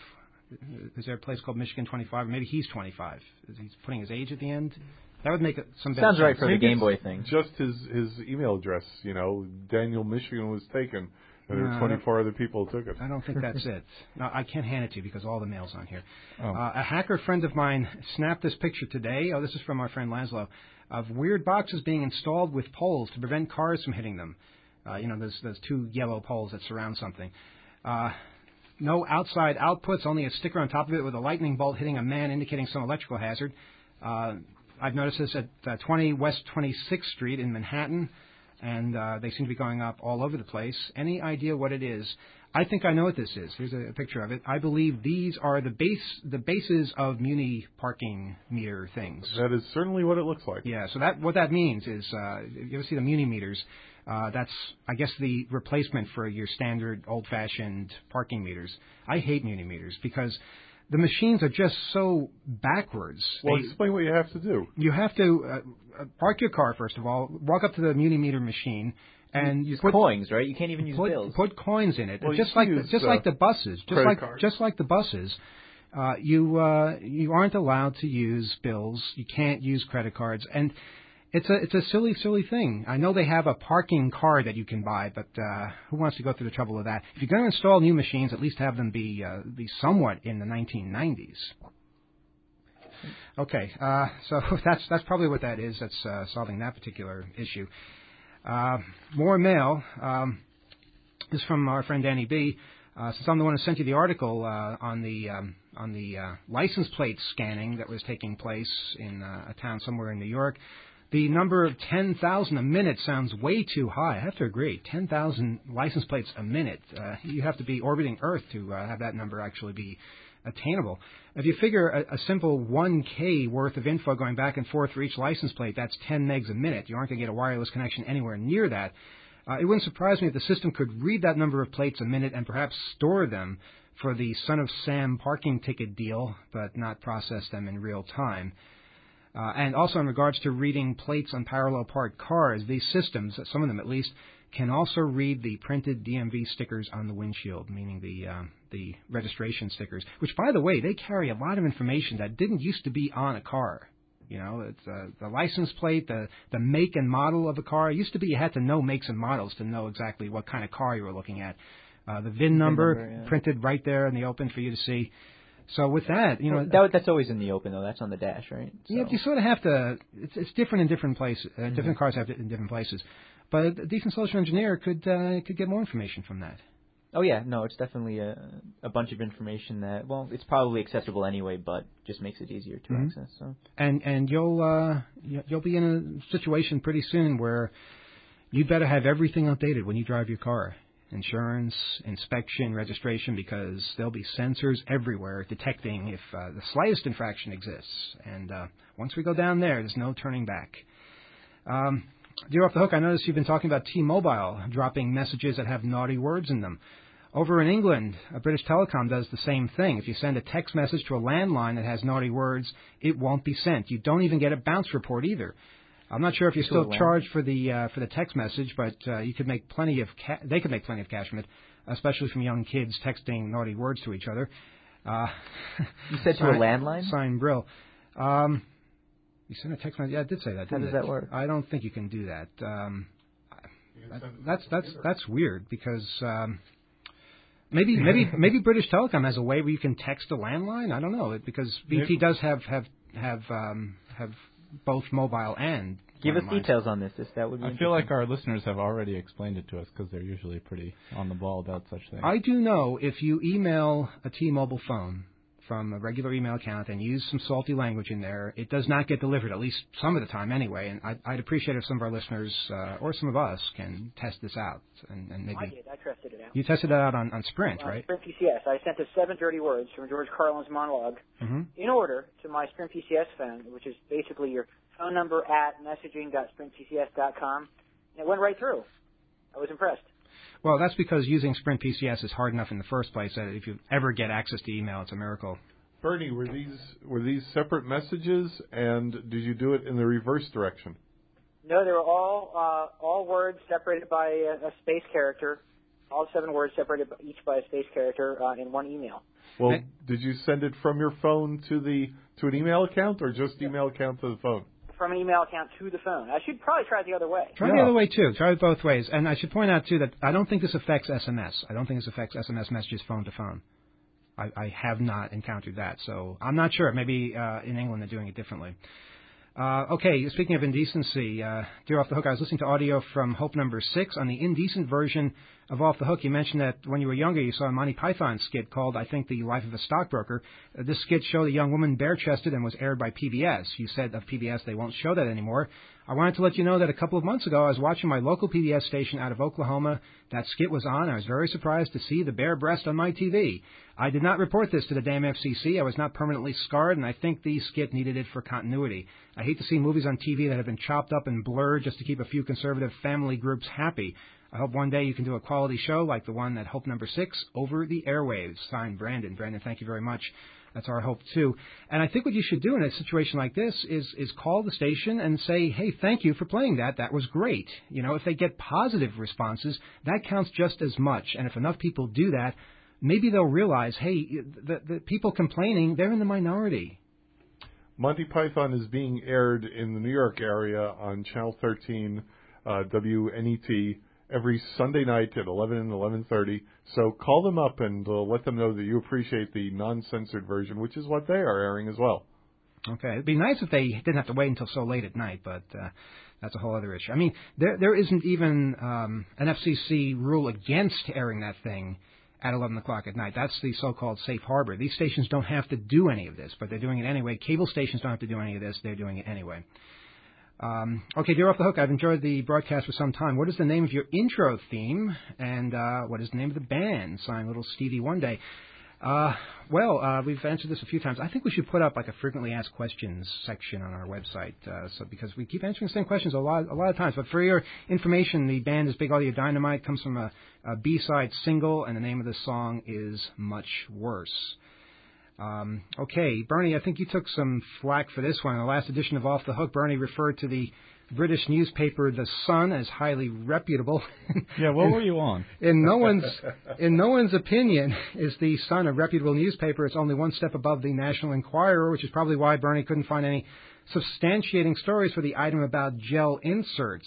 Is there a place called Michigan twenty-five? Or maybe he's twenty-five. Is he putting his age at the end? That would make it some better Sounds right sense. for the Game Boy thing. Just his his email address, you know, Daniel, Michigan was taken, and No, twenty-four other people took it. I don't think that's it. No, I can't hand it to you because all the mail's on here. Oh. Uh, a hacker friend of mine snapped this picture today. Oh, this is from our friend Laszlo, of weird boxes being installed with poles to prevent cars from hitting them. Uh, you know, those those two yellow poles that surround something. Uh, no outside outputs, only a sticker on top of it with a lightning bolt hitting a man, indicating some electrical hazard. Uh, I've noticed this at uh, twenty West twenty-sixth Street in Manhattan, and uh, they seem to be going up all over the place. Any idea what it is? I think I know what this is. Here's a, a picture of it. I believe these are the base, the bases of Muni parking meter things. That is certainly what it looks like. Yeah. So that what that means is, uh, if you ever see the Muni meters, uh, that's I guess the replacement for your standard old-fashioned parking meters. I hate Muni meters because the machines are just so backwards. Well, They- explain what you have to do. You have to uh, uh, park your car, first of all, walk up to the Muni meter machine, and use put, coins, right? You can't even use put, bills. Put coins in it, Well, you just can like use, the, just uh, like the buses, just credit like cards. just like the buses. Uh, you uh, you aren't allowed to use bills. You can't use credit cards, and it's a it's a silly silly thing. I know they have a parking card that you can buy, but uh, who wants to go through the trouble of that? If you're going to install new machines, at least have them be uh, be somewhat in the nineteen nineties. Okay, uh, so that's that's probably what that is. That's uh, solving that particular issue. Uh, more mail. Um, this is from our friend Danny B. Uh, since I'm the one who sent you the article uh, on the um, on the uh, license plate scanning that was taking place in uh, a town somewhere in New York, the number of ten thousand a minute sounds way too high. I have to agree. ten thousand license plates a minute. Uh, you have to be orbiting Earth to uh, have that number actually be attainable. If you figure a, a simple one K worth of info going back and forth for each license plate, that's ten megs a minute. You aren't going to get a wireless connection anywhere near that. Uh, it wouldn't surprise me if the system could read that number of plates a minute and perhaps store them for the Son of Sam parking ticket deal, but not process them in real time. Uh, and also in regards to reading plates on parallel parked cars, these systems, some of them at least, can also read the printed D M V stickers on the windshield, meaning the um, the registration stickers, which, by the way, they carry a lot of information that didn't used to be on a car. You know, it's uh, the license plate, the the make and model of a car. It used to be you had to know makes and models to know exactly what kind of car you were looking at. Uh, the V I N number, number yeah. printed right there in the open for you to see. So with that, you know, well, that, that's always in the open though. That's on the dash, right? So. Yeah, you sort of have to. It's, it's different in different places. Uh, mm-hmm. Different cars have it in different places. But a decent social engineer could uh, could get more information from that. Oh yeah, no, it's definitely a a bunch of information that well, it's probably accessible anyway, but just makes it easier to mm-hmm. access. So. And and you'll uh, you'll be in a situation pretty soon where you better have everything updated when you drive your car. Insurance, inspection, registration, because there'll be sensors everywhere detecting if uh, the slightest infraction exists. And uh, once we go down there, there's no turning back. Um, Dear Off the Hook, I noticed you've been talking about T-Mobile dropping messages that have naughty words in them. Over in England, uh, British Telecom does the same thing. If you send a text message to a landline that has naughty words, it won't be sent. You don't even get a bounce report either. I'm not sure if you're still charged for the uh, for the text message, but uh, you could make plenty of ca- they could make plenty of cash from it, especially from young kids texting naughty words to each other. Uh, you said to a landline? Sign Brill. Um, you sent a text message. Yeah, I did say that. How does it? that work? I don't think you can do that. Um, that that's that's that's weird because um, maybe maybe maybe British Telecom has a way where you can text a landline. I don't know because B T does have have have um, have. both mobile and Give us details on this. If that would be I feel like our listeners have already explained it to us because they're usually pretty on the ball about such things. I do know if you email a T-Mobile phone from a regular email account and use some salty language in there, it does not get delivered, at least some of the time anyway. And I'd, I'd appreciate if some of our listeners uh, or some of us can test this out. And, and maybe I did. I tested it out. You tested it out on, on Sprint, uh, right? Sprint P C S. I sent us seven dirty words from George Carlin's monologue mm-hmm. in order to my Sprint P C S phone, which is basically your phone number at messaging dot sprint p c s dot com. And it went right through. I was impressed. Well, that's because using Sprint P C S is hard enough in the first place that if you ever get access to email, it's a miracle. Bernie, were these were these separate messages, and did you do it in the reverse direction? No, they were all uh, all words separated by a, a space character. All seven words separated by, each by a space character uh, in one email. Well, did you send it from your phone to the to an email account, or just email account to the phone? From an email account to the phone. I should probably try it the other way. Try yeah. the other way, too. Try it both ways. And I should point out, too, that I don't think this affects S M S. I don't think this affects S M S messages phone to phone. I, I have not encountered that, so I'm not sure. Maybe uh, in England they're doing it differently. Uh, okay, speaking of indecency, uh, Dear Off the Hook, I was listening to audio from Hope Number six on the indecent version of Off the Hook. You mentioned that when you were younger you saw a Monty Python skit called, I think, The Life of a Stockbroker. Uh, this skit showed a young woman bare-chested and was aired by P B S. You said of P B S they won't show that anymore. I wanted to let you know that a couple of months ago I was watching my local P B S station out of Oklahoma. That skit was on. I was very surprised to see the bare breast on my T V. I did not report this to the damn F C C. I was not permanently scarred, and I think the skit needed it for continuity. I hate to see movies on T V that have been chopped up and blurred just to keep a few conservative family groups happy. I hope one day you can do a quality show like the one at Hope Number six over the airwaves. Signed, Brandon. Brandon, thank you very much. That's our hope, too. And I think what you should do in a situation like this is is call the station and say, hey, thank you for playing that. That was great. You know, if they get positive responses, that counts just as much. And if enough people do that, maybe they'll realize, hey, the, the people complaining, they're in the minority. Monty Python is being aired in the New York area on Channel thirteen, uh, W N E T, every Sunday night at eleven and eleven thirty. So call them up and uh, let them know that you appreciate the non-censored version, which is what they are airing as well. Okay. It'd be nice if they didn't have to wait until so late at night, but uh, that's a whole other issue. I mean, there there isn't even um, an F C C rule against airing that thing at eleven o'clock at night. That's the so-called safe harbor. These stations don't have to do any of this, but they're doing it anyway. Cable stations don't have to do any of this. They're doing it anyway. Um, okay, Dear Off the Hook, I've enjoyed the broadcast for some time. What is the name of your intro theme, and uh, what is the name of the band? Signed, Little Stevie One Day. Uh, well, uh, we've answered this a few times. I think we should put up like a frequently asked questions section on our website, uh, so because we keep answering the same questions a lot, a lot of times. But for your information, the band is Big Audio Dynamite, comes from a, a B-side single, and the name of the song is Much Worse. Um, okay, Bernie, I think you took some flack for this one. In the last edition of Off the Hook, Bernie referred to the British newspaper The Sun as highly reputable. Yeah, what in, were you on? In no one's in no one's opinion, is The Sun a reputable newspaper? It's only one step above the National Enquirer, which is probably why Bernie couldn't find any substantiating stories for the item about gel inserts.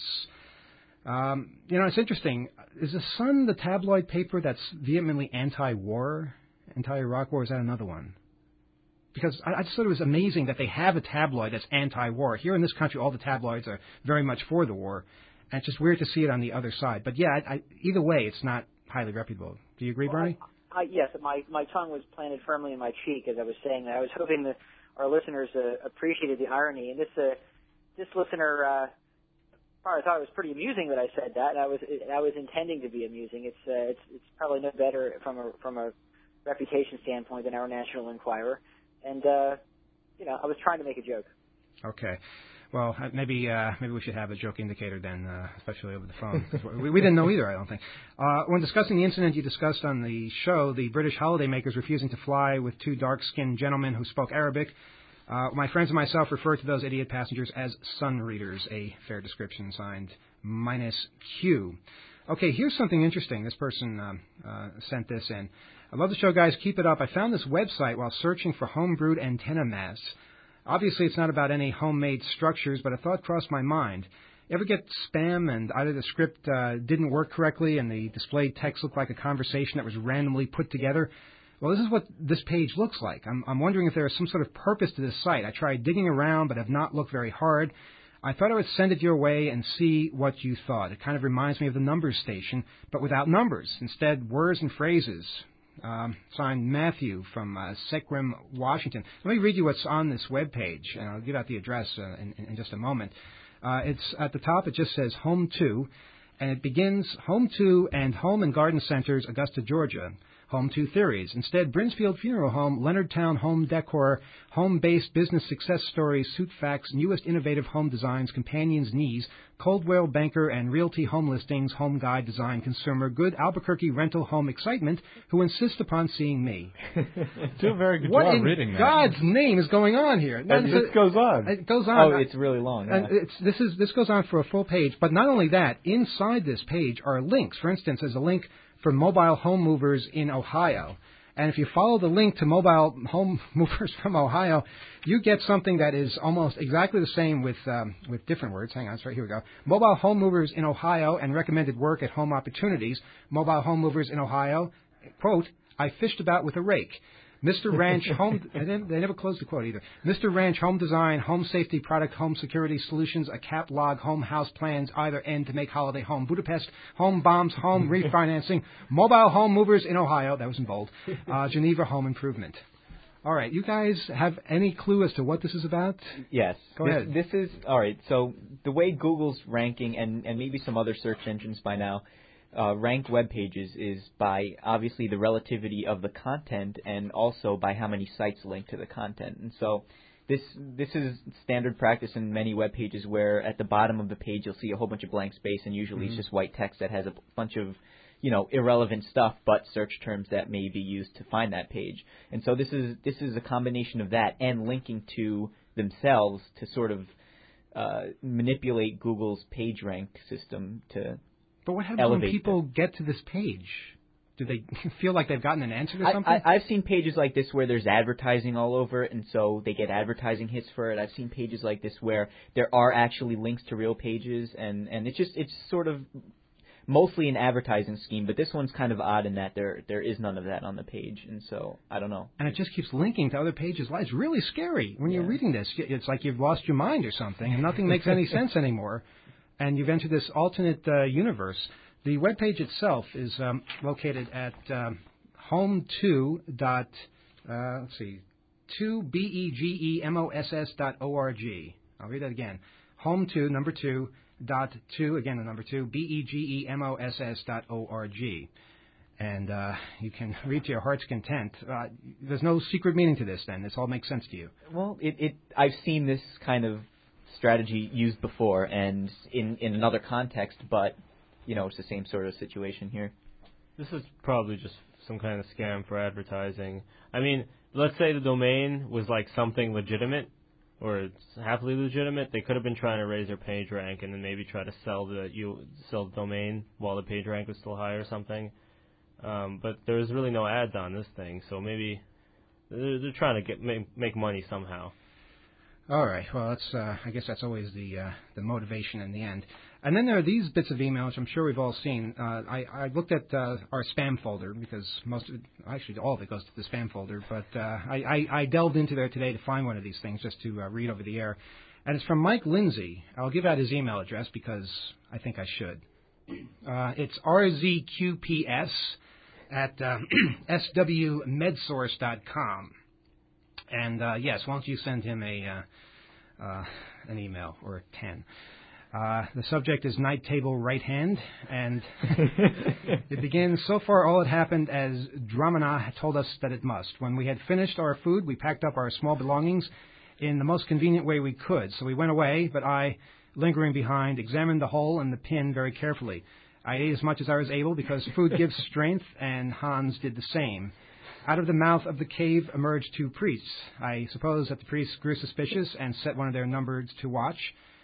Um, you know, it's interesting. Is The Sun the tabloid paper that's vehemently anti-war, anti-Iraq war? Or is that another one? Because I, I just thought it was amazing that they have a tabloid that's anti-war. Here in this country, all the tabloids are very much for the war, and it's just weird to see it on the other side. But yeah, I, I, either way, it's not highly reputable. Do you agree, well, Bernie? I, I, yes, my, my tongue was planted firmly in my cheek as I was saying that. I was hoping that our listeners uh, appreciated the irony. And this uh, this listener uh, probably thought it was pretty amusing that I said that. And I was I was intending to be amusing. It's uh, it's it's probably no better from a from a reputation standpoint than our National Enquirer. And, uh, you know, I was trying to make a joke. Okay. Well, maybe uh, maybe we should have a joke indicator then, uh, especially over the phone. we, we didn't know either, I don't think. Uh, when discussing the incident you discussed on the show, the British holidaymakers refusing to fly with two dark-skinned gentlemen who spoke Arabic, uh, my friends and myself refer to those idiot passengers as sun readers, a fair description signed minus Q. Okay, here's something interesting. This person um, uh, sent this in. I love the show, guys. Keep it up. I found this website while searching for home-brewed antenna masts. Obviously, it's not about any homemade structures, but a thought crossed my mind. Ever get spam and either the script uh, didn't work correctly and the displayed text looked like a conversation that was randomly put together? Well, this is what this page looks like. I'm, I'm wondering if there is some sort of purpose to this site. I tried digging around, but have not looked very hard. I thought I would send it your way and see what you thought. It kind of reminds me of the numbers station, but without numbers. Instead, words and phrases. Um, signed Matthew from uh, Sequim, Washington. Let me read you what's on this web page, and I'll give out the address uh, in, in just a moment. Uh, it's at the top. It just says Home to, and it begins Home to and Home and Garden Centers, Augusta, Georgia. Home to theories. Instead, Brinsfield Funeral Home, Leonardtown Home Decor, home-based business success stories, suit facts, newest innovative home designs, companions' knees, Coldwell Banker and Realty Home Listings, Home Guide Design Consumer, good Albuquerque rental home excitement, who insist upon seeing me. Do a very good what job in reading that. God's name is going on here? And this goes on. It goes on. Oh, it's really long. Yeah. And it's, this is this goes on for a full page. But not only that, inside this page are links. For instance, there's a link for mobile home movers in Ohio. And if you follow the link to mobile home movers from Ohio, you get something that is almost exactly the same with um, with different words. Hang on, sorry, here we go. Mobile home movers in Ohio and recommended work at home opportunities. Mobile home movers in Ohio, quote, I fished about with a rake. Mister Ranch Home, they never closed the quote either. Mister Ranch Home Design, Home Safety Product, Home Security Solutions, a cap log, home house plans, either end to make holiday home. Budapest, home bombs, home refinancing, mobile home movers in Ohio, that was in bold, uh, Geneva Home Improvement. All right, you guys have any clue as to what this is about? Yes. Go this, ahead. This is, all right, so the way Google's ranking, and, and maybe some other search engines by now, Uh, rank web pages is by obviously the relativity of the content and also by how many sites link to the content. And so this this is standard practice in many web pages where at the bottom of the page you'll see a whole bunch of blank space and usually mm-hmm. it's just white text that has a bunch of, you know, irrelevant stuff but search terms that may be used to find that page. And so this is this is a combination of that and linking to themselves to sort of uh, manipulate Google's page rank system to But what happens Elevate when people them. get to this page? Do they feel like they've gotten an answer to something? I, I, I've seen pages like this where there's advertising all over it, and so they get advertising hits for it. I've seen pages like this where there are actually links to real pages, and, and it's just it's sort of mostly an advertising scheme. But this one's kind of odd in that there there is none of that on the page, and so I don't know. And it just keeps linking to other pages. It's really scary when yeah. you're reading this. It's like you've lost your mind or something, and nothing makes any sense anymore. And you've entered this alternate uh, universe. The web page itself is um, located at um, home two dot uh, let's see two b e g e m o s s dot o r g. I'll read that again. Home two number two dot two again the number two b e g e m o s s dot o r g. And uh, you can read to your heart's content. Uh, there's no secret meaning to this. Then this all makes sense to you. Well, it, it I've seen this kind of strategy used before and in, in another context, but, you know, it's the same sort of situation here. This is probably just some kind of scam for advertising. I mean, let's say the domain was like something legitimate, or it's happily legitimate. They could have been trying to raise their page rank and then maybe try to sell the you sell the domain while the page rank was still high or something. Um, but there's really no ads on this thing, so maybe they're, they're trying to get make, make money somehow. All right. Well, that's uh, I guess that's always the uh, the motivation in the end. And then there are these bits of email, which I'm sure we've all seen. Uh, I, I looked at uh, our spam folder because most of it, actually all of it goes to the spam folder. But uh, I, I, I delved into there today to find one of these things just to uh, read over the air. And it's from Mike Lindsay. I'll give out his email address because I think I should. Uh, it's R Z Q P S at uh, S W medsource dot com. And, uh, yes, why don't you send him a uh, uh, an email or a ten. Uh, the subject is Night Table Right Hand, and it begins, so far all had happened as Dramana had told us that it must. When we had finished our food, we packed up our small belongings in the most convenient way we could. So we went away, but I, lingering behind, examined the hole and the pin very carefully. I ate as much as I was able because food gives strength, and Hans did the same. Out of the mouth of the cave emerged two priests. I suppose that the priests grew suspicious and set one of their numbered to watch.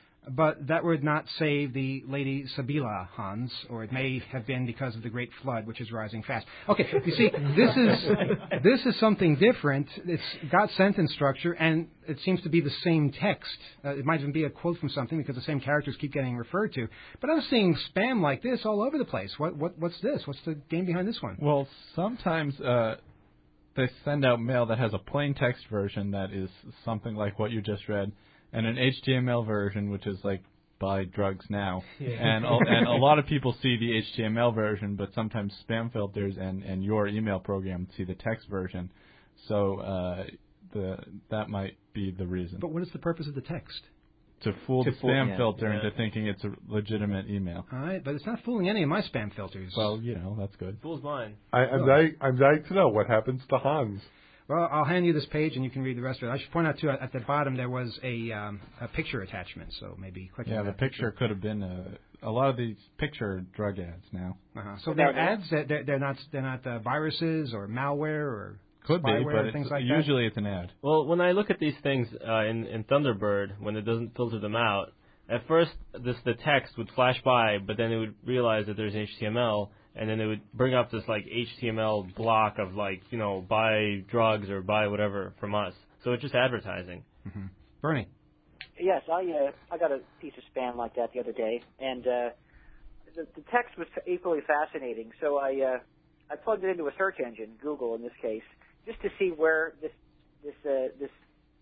But that would not save the Lady Sabila, Hans, or it may have been because of the great flood, which is rising fast. Okay, you see, this is this is something different. It's got sentence structure, and it seems to be the same text. Uh, it might even be a quote from something because the same characters keep getting referred to. But I'm seeing spam like this all over the place. What what what's this? What's the game behind this one? Well, sometimes uh, they send out mail that has a plain text version that is something like what you just read, and an H T M L version, which is like buy drugs now. Yeah. And, a, and a lot of people see the H T M L version, but sometimes spam filters and, and your email program see the text version. So uh, the that might be the reason. But what is the purpose of the text? To fool to the fool, spam yeah, filter yeah. into thinking it's a legitimate email. All right, but it's not fooling any of my spam filters. Well, you know, that's good. Fools mine. I, I'm, dying, I'm dying to know what happens to Hans. Well, I'll hand you this page, and you can read the rest of it. I should point out, too, at the bottom there was a, um, a picture attachment, so maybe click on Yeah, that the picture, picture could have been a, a lot of these picture drug ads now. Uh-huh. So they're ads, they're, they're not they're not uh, viruses or malware or could be, spyware but or things it's, like usually that? it's an ad. Well, when I look at these things uh, in, in Thunderbird, when it doesn't filter them out, at first this the text would flash by, but then it would realize that there's H T M L, and then it would bring up this like H T M L block of like, you know, buy drugs or buy whatever from us. So it's just advertising. Mm-hmm. Bernie. Yes, I uh, I got a piece of spam like that the other day, and uh, the, the text was equally fascinating. So I uh, I plugged it into a search engine, Google in this case, just to see where this this uh, this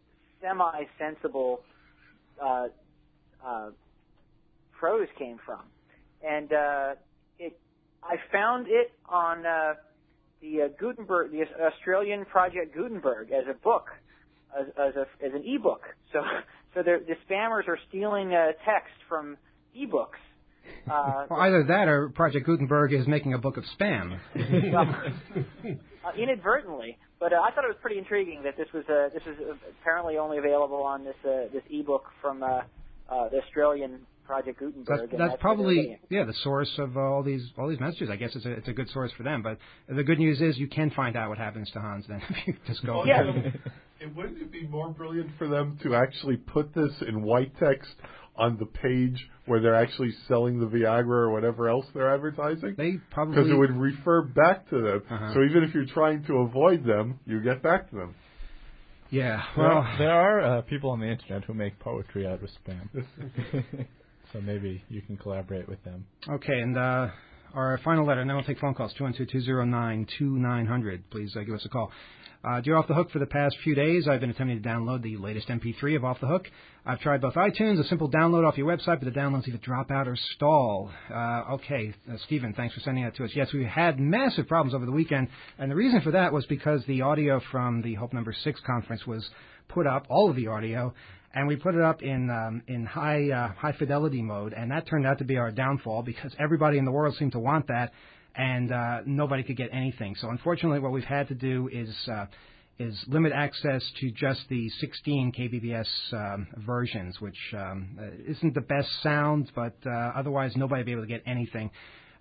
semi-sensible uh, uh, prose came from, and uh, it. I found it on uh, the uh, Gutenberg, the Australian Project Gutenberg, as a book, as, as, a, as an e-book. So, so the spammers are stealing uh, text from e-books. Uh, well, either that or Project Gutenberg is making a book of spam. uh, inadvertently, but uh, I thought it was pretty intriguing that this was uh, this is apparently only available on this uh, this e-book from uh, uh, the Australian Project Gutenberg. That's, and that's that's probably yeah the source of uh, all these all these messages. I guess it's a it's a good source for them. But the good news is you can find out what happens to Hans then if you just go. Yeah. And wouldn't it be more brilliant for them to actually put this in white text on the page where they're actually selling the Viagra or whatever else they're advertising? They probably because it would refer back to them. Uh-huh. So even if you're trying to avoid them, you get back to them. Yeah. Well, there, there are uh, people on the internet who make poetry out of spam. So maybe you can collaborate with them. Okay, and uh, our final letter, and then we'll take phone calls, two one two, two zero nine, two nine zero zero. Please uh, give us a call. Uh, dear Off the Hook, for the past few days, I've been attempting to download the latest M P three of Off the Hook. I've tried both iTunes, a simple download off your website, but the downloads either drop out or stall. Uh, okay, uh, Stephen, thanks for sending that to us. Yes, we had massive problems over the weekend, and the reason for that was because the audio from the Hope Number six conference was put up, all of the audio, and we put it up in um, in high uh, high fidelity mode, and that turned out to be our downfall because everybody in the world seemed to want that, and uh, nobody could get anything. So unfortunately, what we've had to do is uh, is limit access to just the sixteen K B B S um, versions, which um, isn't the best sound, but uh, otherwise nobody will be able to get anything.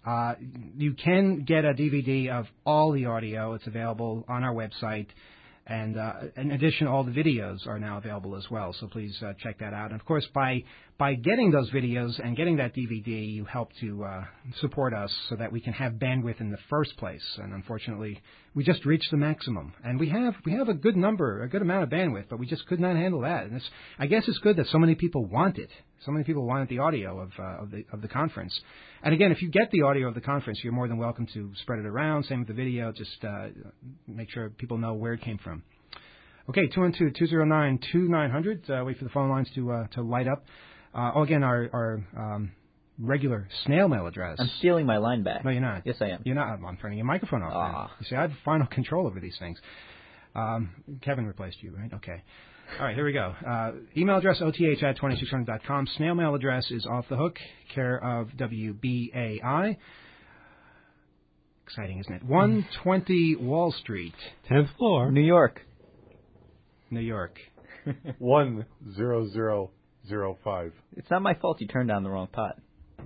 Uh, you can get a D V D of all the audio. It's available on our website. And uh, in addition, all the videos are now available as well. So please uh, check that out. And, of course, by by getting those videos and getting that D V D, you help to uh, support us so that we can have bandwidth in the first place. And, unfortunately, we just reached the maximum. And we have we have a good number, a good amount of bandwidth, but we just could not handle that. And it's, I guess it's good that so many people want it. So many people wanted the audio of, uh, of the of the conference. And, again, if you get the audio of the conference, you're more than welcome to spread it around. Same with the video. Just uh, make sure people know where it came from. Okay, two one two, two zero nine, two nine zero zero. Uh, wait for the phone lines to uh, to light up. Uh, oh, again, our, our um, regular snail mail address. I'm stealing my line back. No, you're not. Yes, I am. You're not. I'm turning your microphone off. Ah. You see, I have final control over these things. Um, Kevin replaced you, right? Okay. All right, here we go. Uh, email address, O T H at twenty-six hundred dot com. Snail mail address is Off the Hook, care of W B A I. Exciting, isn't it? one twenty Wall Street. tenth floor. New York. New York. one zero zero zero five. It's not my fault you turned down the wrong pot.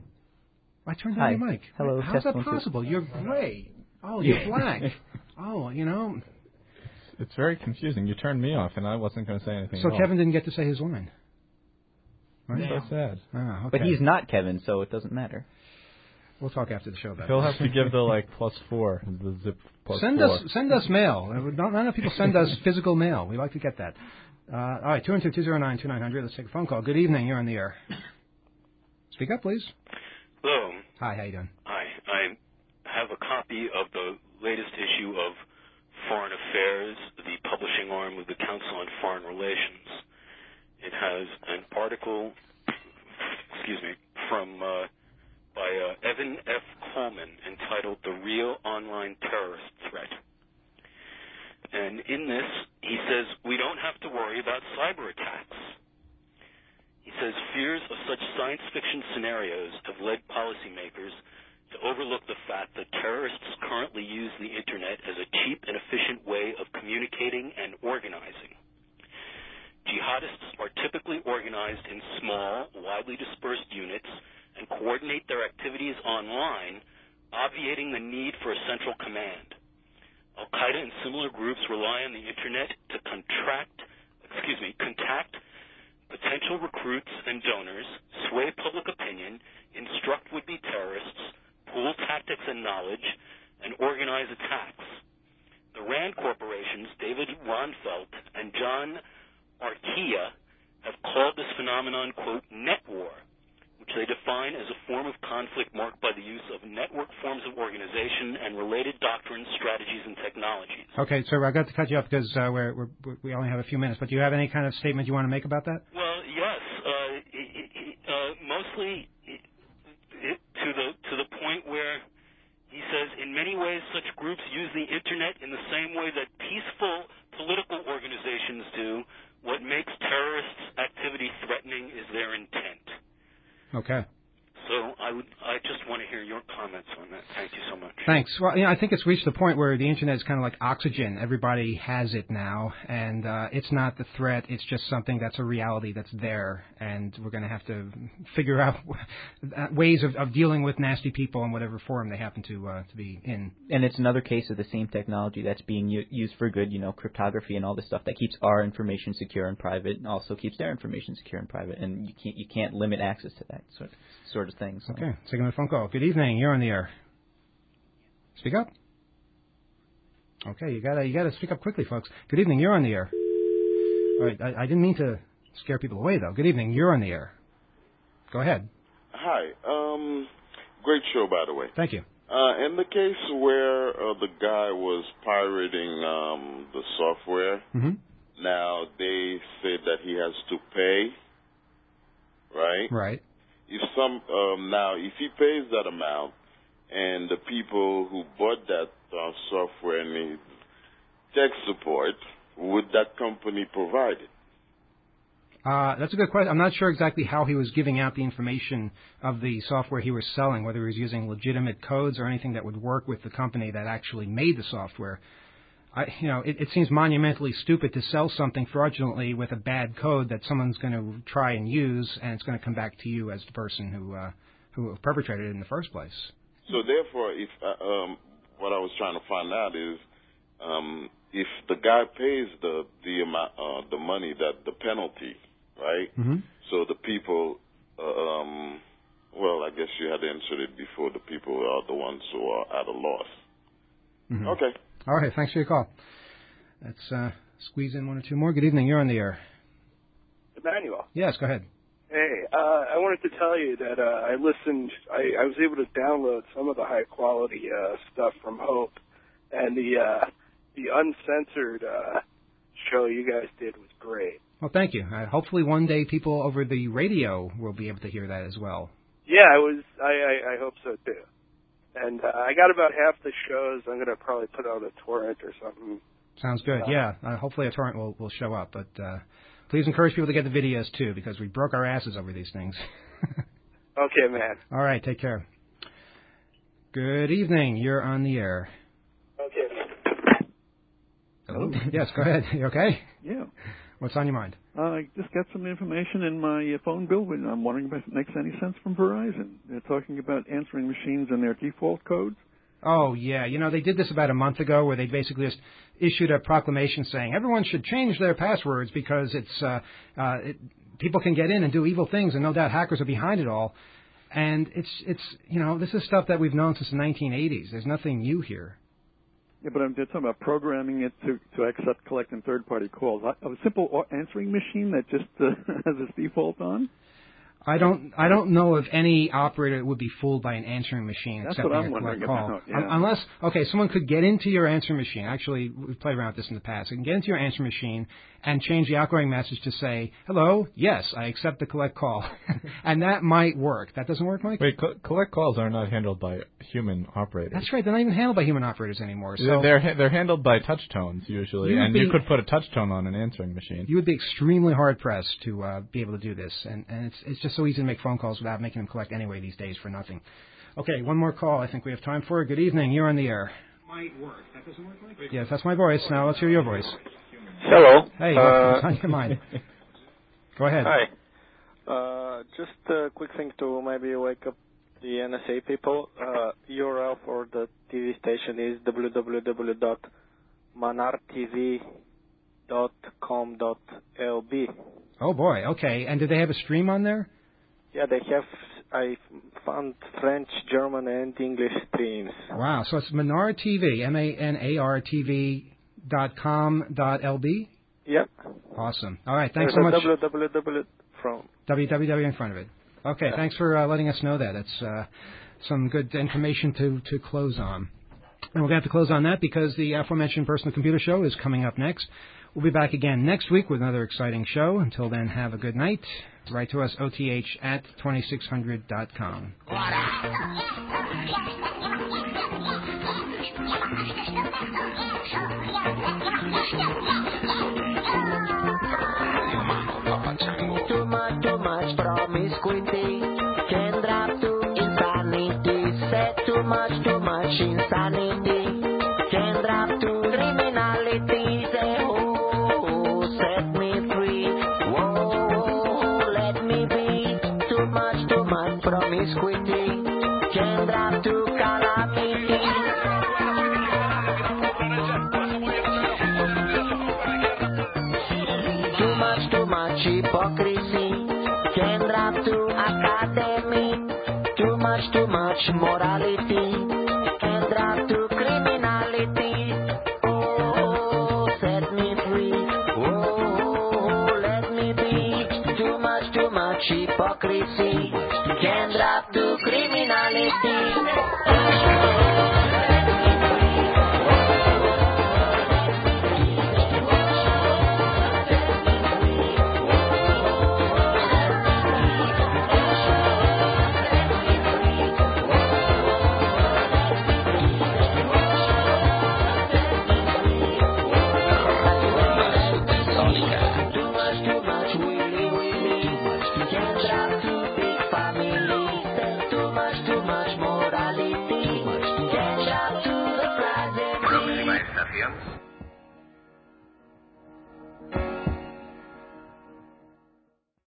I turned Hi. down your mic. Hello. How's test that one, two. possible? You're gray. Oh, you're black. Oh, you know. It's very confusing. You turned me off, and I wasn't going to say anything So at all. Kevin didn't get to say his line. Right? So sad. Ah, okay. But he's not Kevin, so it doesn't matter. We'll talk after the show about He'll this. have to give the, like, plus four, the zip plus Send four. us send us mail. Not, not enough people send us physical mail. We like to get that. Uh, all right, two one two, two zero nine, two nine zero zero. Let's take a phone call. Good evening. You're on the air. Speak up, please. Hello. Hi, how you doing? Hi. I have a copy of the latest issue of Foreign Affairs, the publishing arm of the Council on Foreign Relations. It has an article, excuse me, from uh, by uh, Evan F. Coleman entitled "The Real Online Terrorist Threat." And in this, he says, we don't have to worry about cyber attacks. He says fears of such science fiction scenarios have led policymakers to overlook the fact that terrorists currently use the Internet as a cheap and efficient way of communicating and organizing. Jihadists are typically organized in small, widely dispersed units and coordinate their activities online, obviating the need for a central command. Al-Qaeda and similar groups rely on the Internet to contract, excuse me, contact potential recruits and donors, sway public opinion, instruct would-be terrorists, pool tactics and knowledge, and organize attacks. The RAND corporations, David Ronfeld and John Arkia, have called this phenomenon, quote, net war, which they define as a form of conflict marked by the use of network forms of organization and related doctrines, strategies, and technologies. Okay, sir, I got to cut you off because uh, we're, we're, we only have a few minutes, but do you have any kind of statement you want to make about that? Well, yes. Uh, uh, mostly it, it, to the to the point where he says, in many ways, such groups use the Internet in the same way that peaceful political organizations do. What makes terrorists' activity threatening is their intent. Okay. So I would, I just want to hear your comments on that. Thank you so much. Thanks. Well, you know, I think it's reached the point where the Internet is kind of like oxygen. Everybody has it now, and uh, it's not the threat. It's just something that's a reality that's there, and we're going to have to figure out ways of, of dealing with nasty people in whatever form they happen to uh, to be in. And it's another case of the same technology that's being u- used for good, you know, cryptography and all this stuff that keeps our information secure and private, and also keeps their information secure and private, and you can't you can't limit access to that sort sort of thing. So. Okay, taking a phone call. Good evening. You're on the air. Speak up. Okay, you gotta you gotta speak up quickly, folks. Good evening. You're on the air. All right, I, I didn't mean to scare people away, though. Good evening. You're on the air. Go ahead. Hi. Um, great show, by the way. Thank you. Uh, in the case where uh, the guy was pirating um, the software, mm-hmm. now they said that he has to pay, right? Right. If some um, now, if he pays that amount, and the people who bought that uh, software need tech support, would that company provide it? Uh, that's a good question. I'm not sure exactly how he was giving out the information of the software he was selling, whether he was using legitimate codes or anything that would work with the company that actually made the software. I, you know, it, it seems monumentally stupid to sell something fraudulently with a bad code that someone's going to try and use, and it's going to come back to you as the person who uh, who perpetrated it in the first place. So therefore, if uh, um, what I was trying to find out is um, if the guy pays the the amount, uh, the money that the penalty, right? Mm-hmm. So the people, uh, um, well, I guess you had answered it before. The people are the ones who are at a loss. Mm-hmm. Okay. All right. Thanks for your call. Let's uh, squeeze in one or two more. Good evening. You're on the air. Emmanuel. Yes. Go ahead. Hey, uh, I wanted to tell you that uh, I listened. I, I was able to download some of the high quality uh, stuff from Hope, and the uh, the uncensored uh, show you guys did was great. Well, thank you. Uh, hopefully, one day people over the radio will be able to hear that as well. Yeah, I was. I, I, I hope so too. And uh, I got about half the shows. I'm gonna probably put on a torrent or something. Sounds good. Uh, yeah. Uh, hopefully, a torrent will will show up, but. Uh, Please encourage people to get the videos, too, because we broke our asses over these things. Okay, man. All right, take care. Good evening. You're on the air. Okay. Hello? Yes, go ahead. You okay? Yeah. What's on your mind? Uh, I just got some information in my uh, phone bill, and I'm wondering if it makes any sense from Verizon. They're talking about answering machines and their default codes. Oh, yeah. You know, they did this about a month ago where they basically just issued a proclamation saying everyone should change their passwords because it's uh, uh, it, people can get in and do evil things, and no doubt hackers are behind it all. And it's, it's you know, this is stuff that we've known since the nineteen eighties. There's nothing new here. Yeah, but I'm just talking about programming it to, to accept, collect, and third-party calls. A simple answering machine that just uh, has its default on? I don't. I don't know of any operator that would be fooled by an answering machine That's accepting what I'm a collect wondering call. about, yeah. Um, unless, okay, someone could get into your answering machine. Actually, we've played around with this in the past. They can get into your answering machine and change the outgoing message to say, "Hello, yes, I accept the collect call," and that might work. That doesn't work, Mike? Wait, co- collect calls are not handled by human operators. That's right. They're not even handled by human operators anymore. So they're they're, they're handled by touch tones usually, you and be, you could put a touch tone on an answering machine. You would be extremely hard pressed to uh, be able to do this, and and it's it's just so easy to make phone calls without making them collect anyway these days for nothing. Okay, one more call I think we have time for. Good evening. You're on the air. Might work. That doesn't work, Mike? Yes, that's my voice. Now let's hear your voice. Hello. Hey, uh, what's on your mind? Go ahead. Hi. Uh, just a quick thing to maybe wake up the N S A people. Uh, U R L for the T V station is w w w dot manar t v dot com dot l b. Oh boy. Okay. And do they have a stream on there? Yeah, they have. I found French, German, and English streams. Wow. So it's Manar T V, M A N A R T V dot com dot L B? Yep. Awesome. All right. Thanks There's so much. W W W from. W W W in front of it. Okay. Yeah. Thanks for uh, letting us know that. It's uh, some good information to, to close on. And we're going to have to close on that because the aforementioned Personal Computer Show is coming up next. We'll be back again next week with another exciting show. Until then, have a good night. Write to us, O T H at twenty-six hundred dot com. Too much, too much promiscuity can drop to insanity. Said too much, too much insanity can drop to criminality. Say, oh, set me free. Whoa, let me be. Too much, too much promiscuity can drop to calamity. Too much, too much hypocrisy can drop to academy. Too much, too much morality can drop to criminality. Oh, set me free. Oh, let me be. Too much, too much hypocrisy can drop to criminality. Sapiens.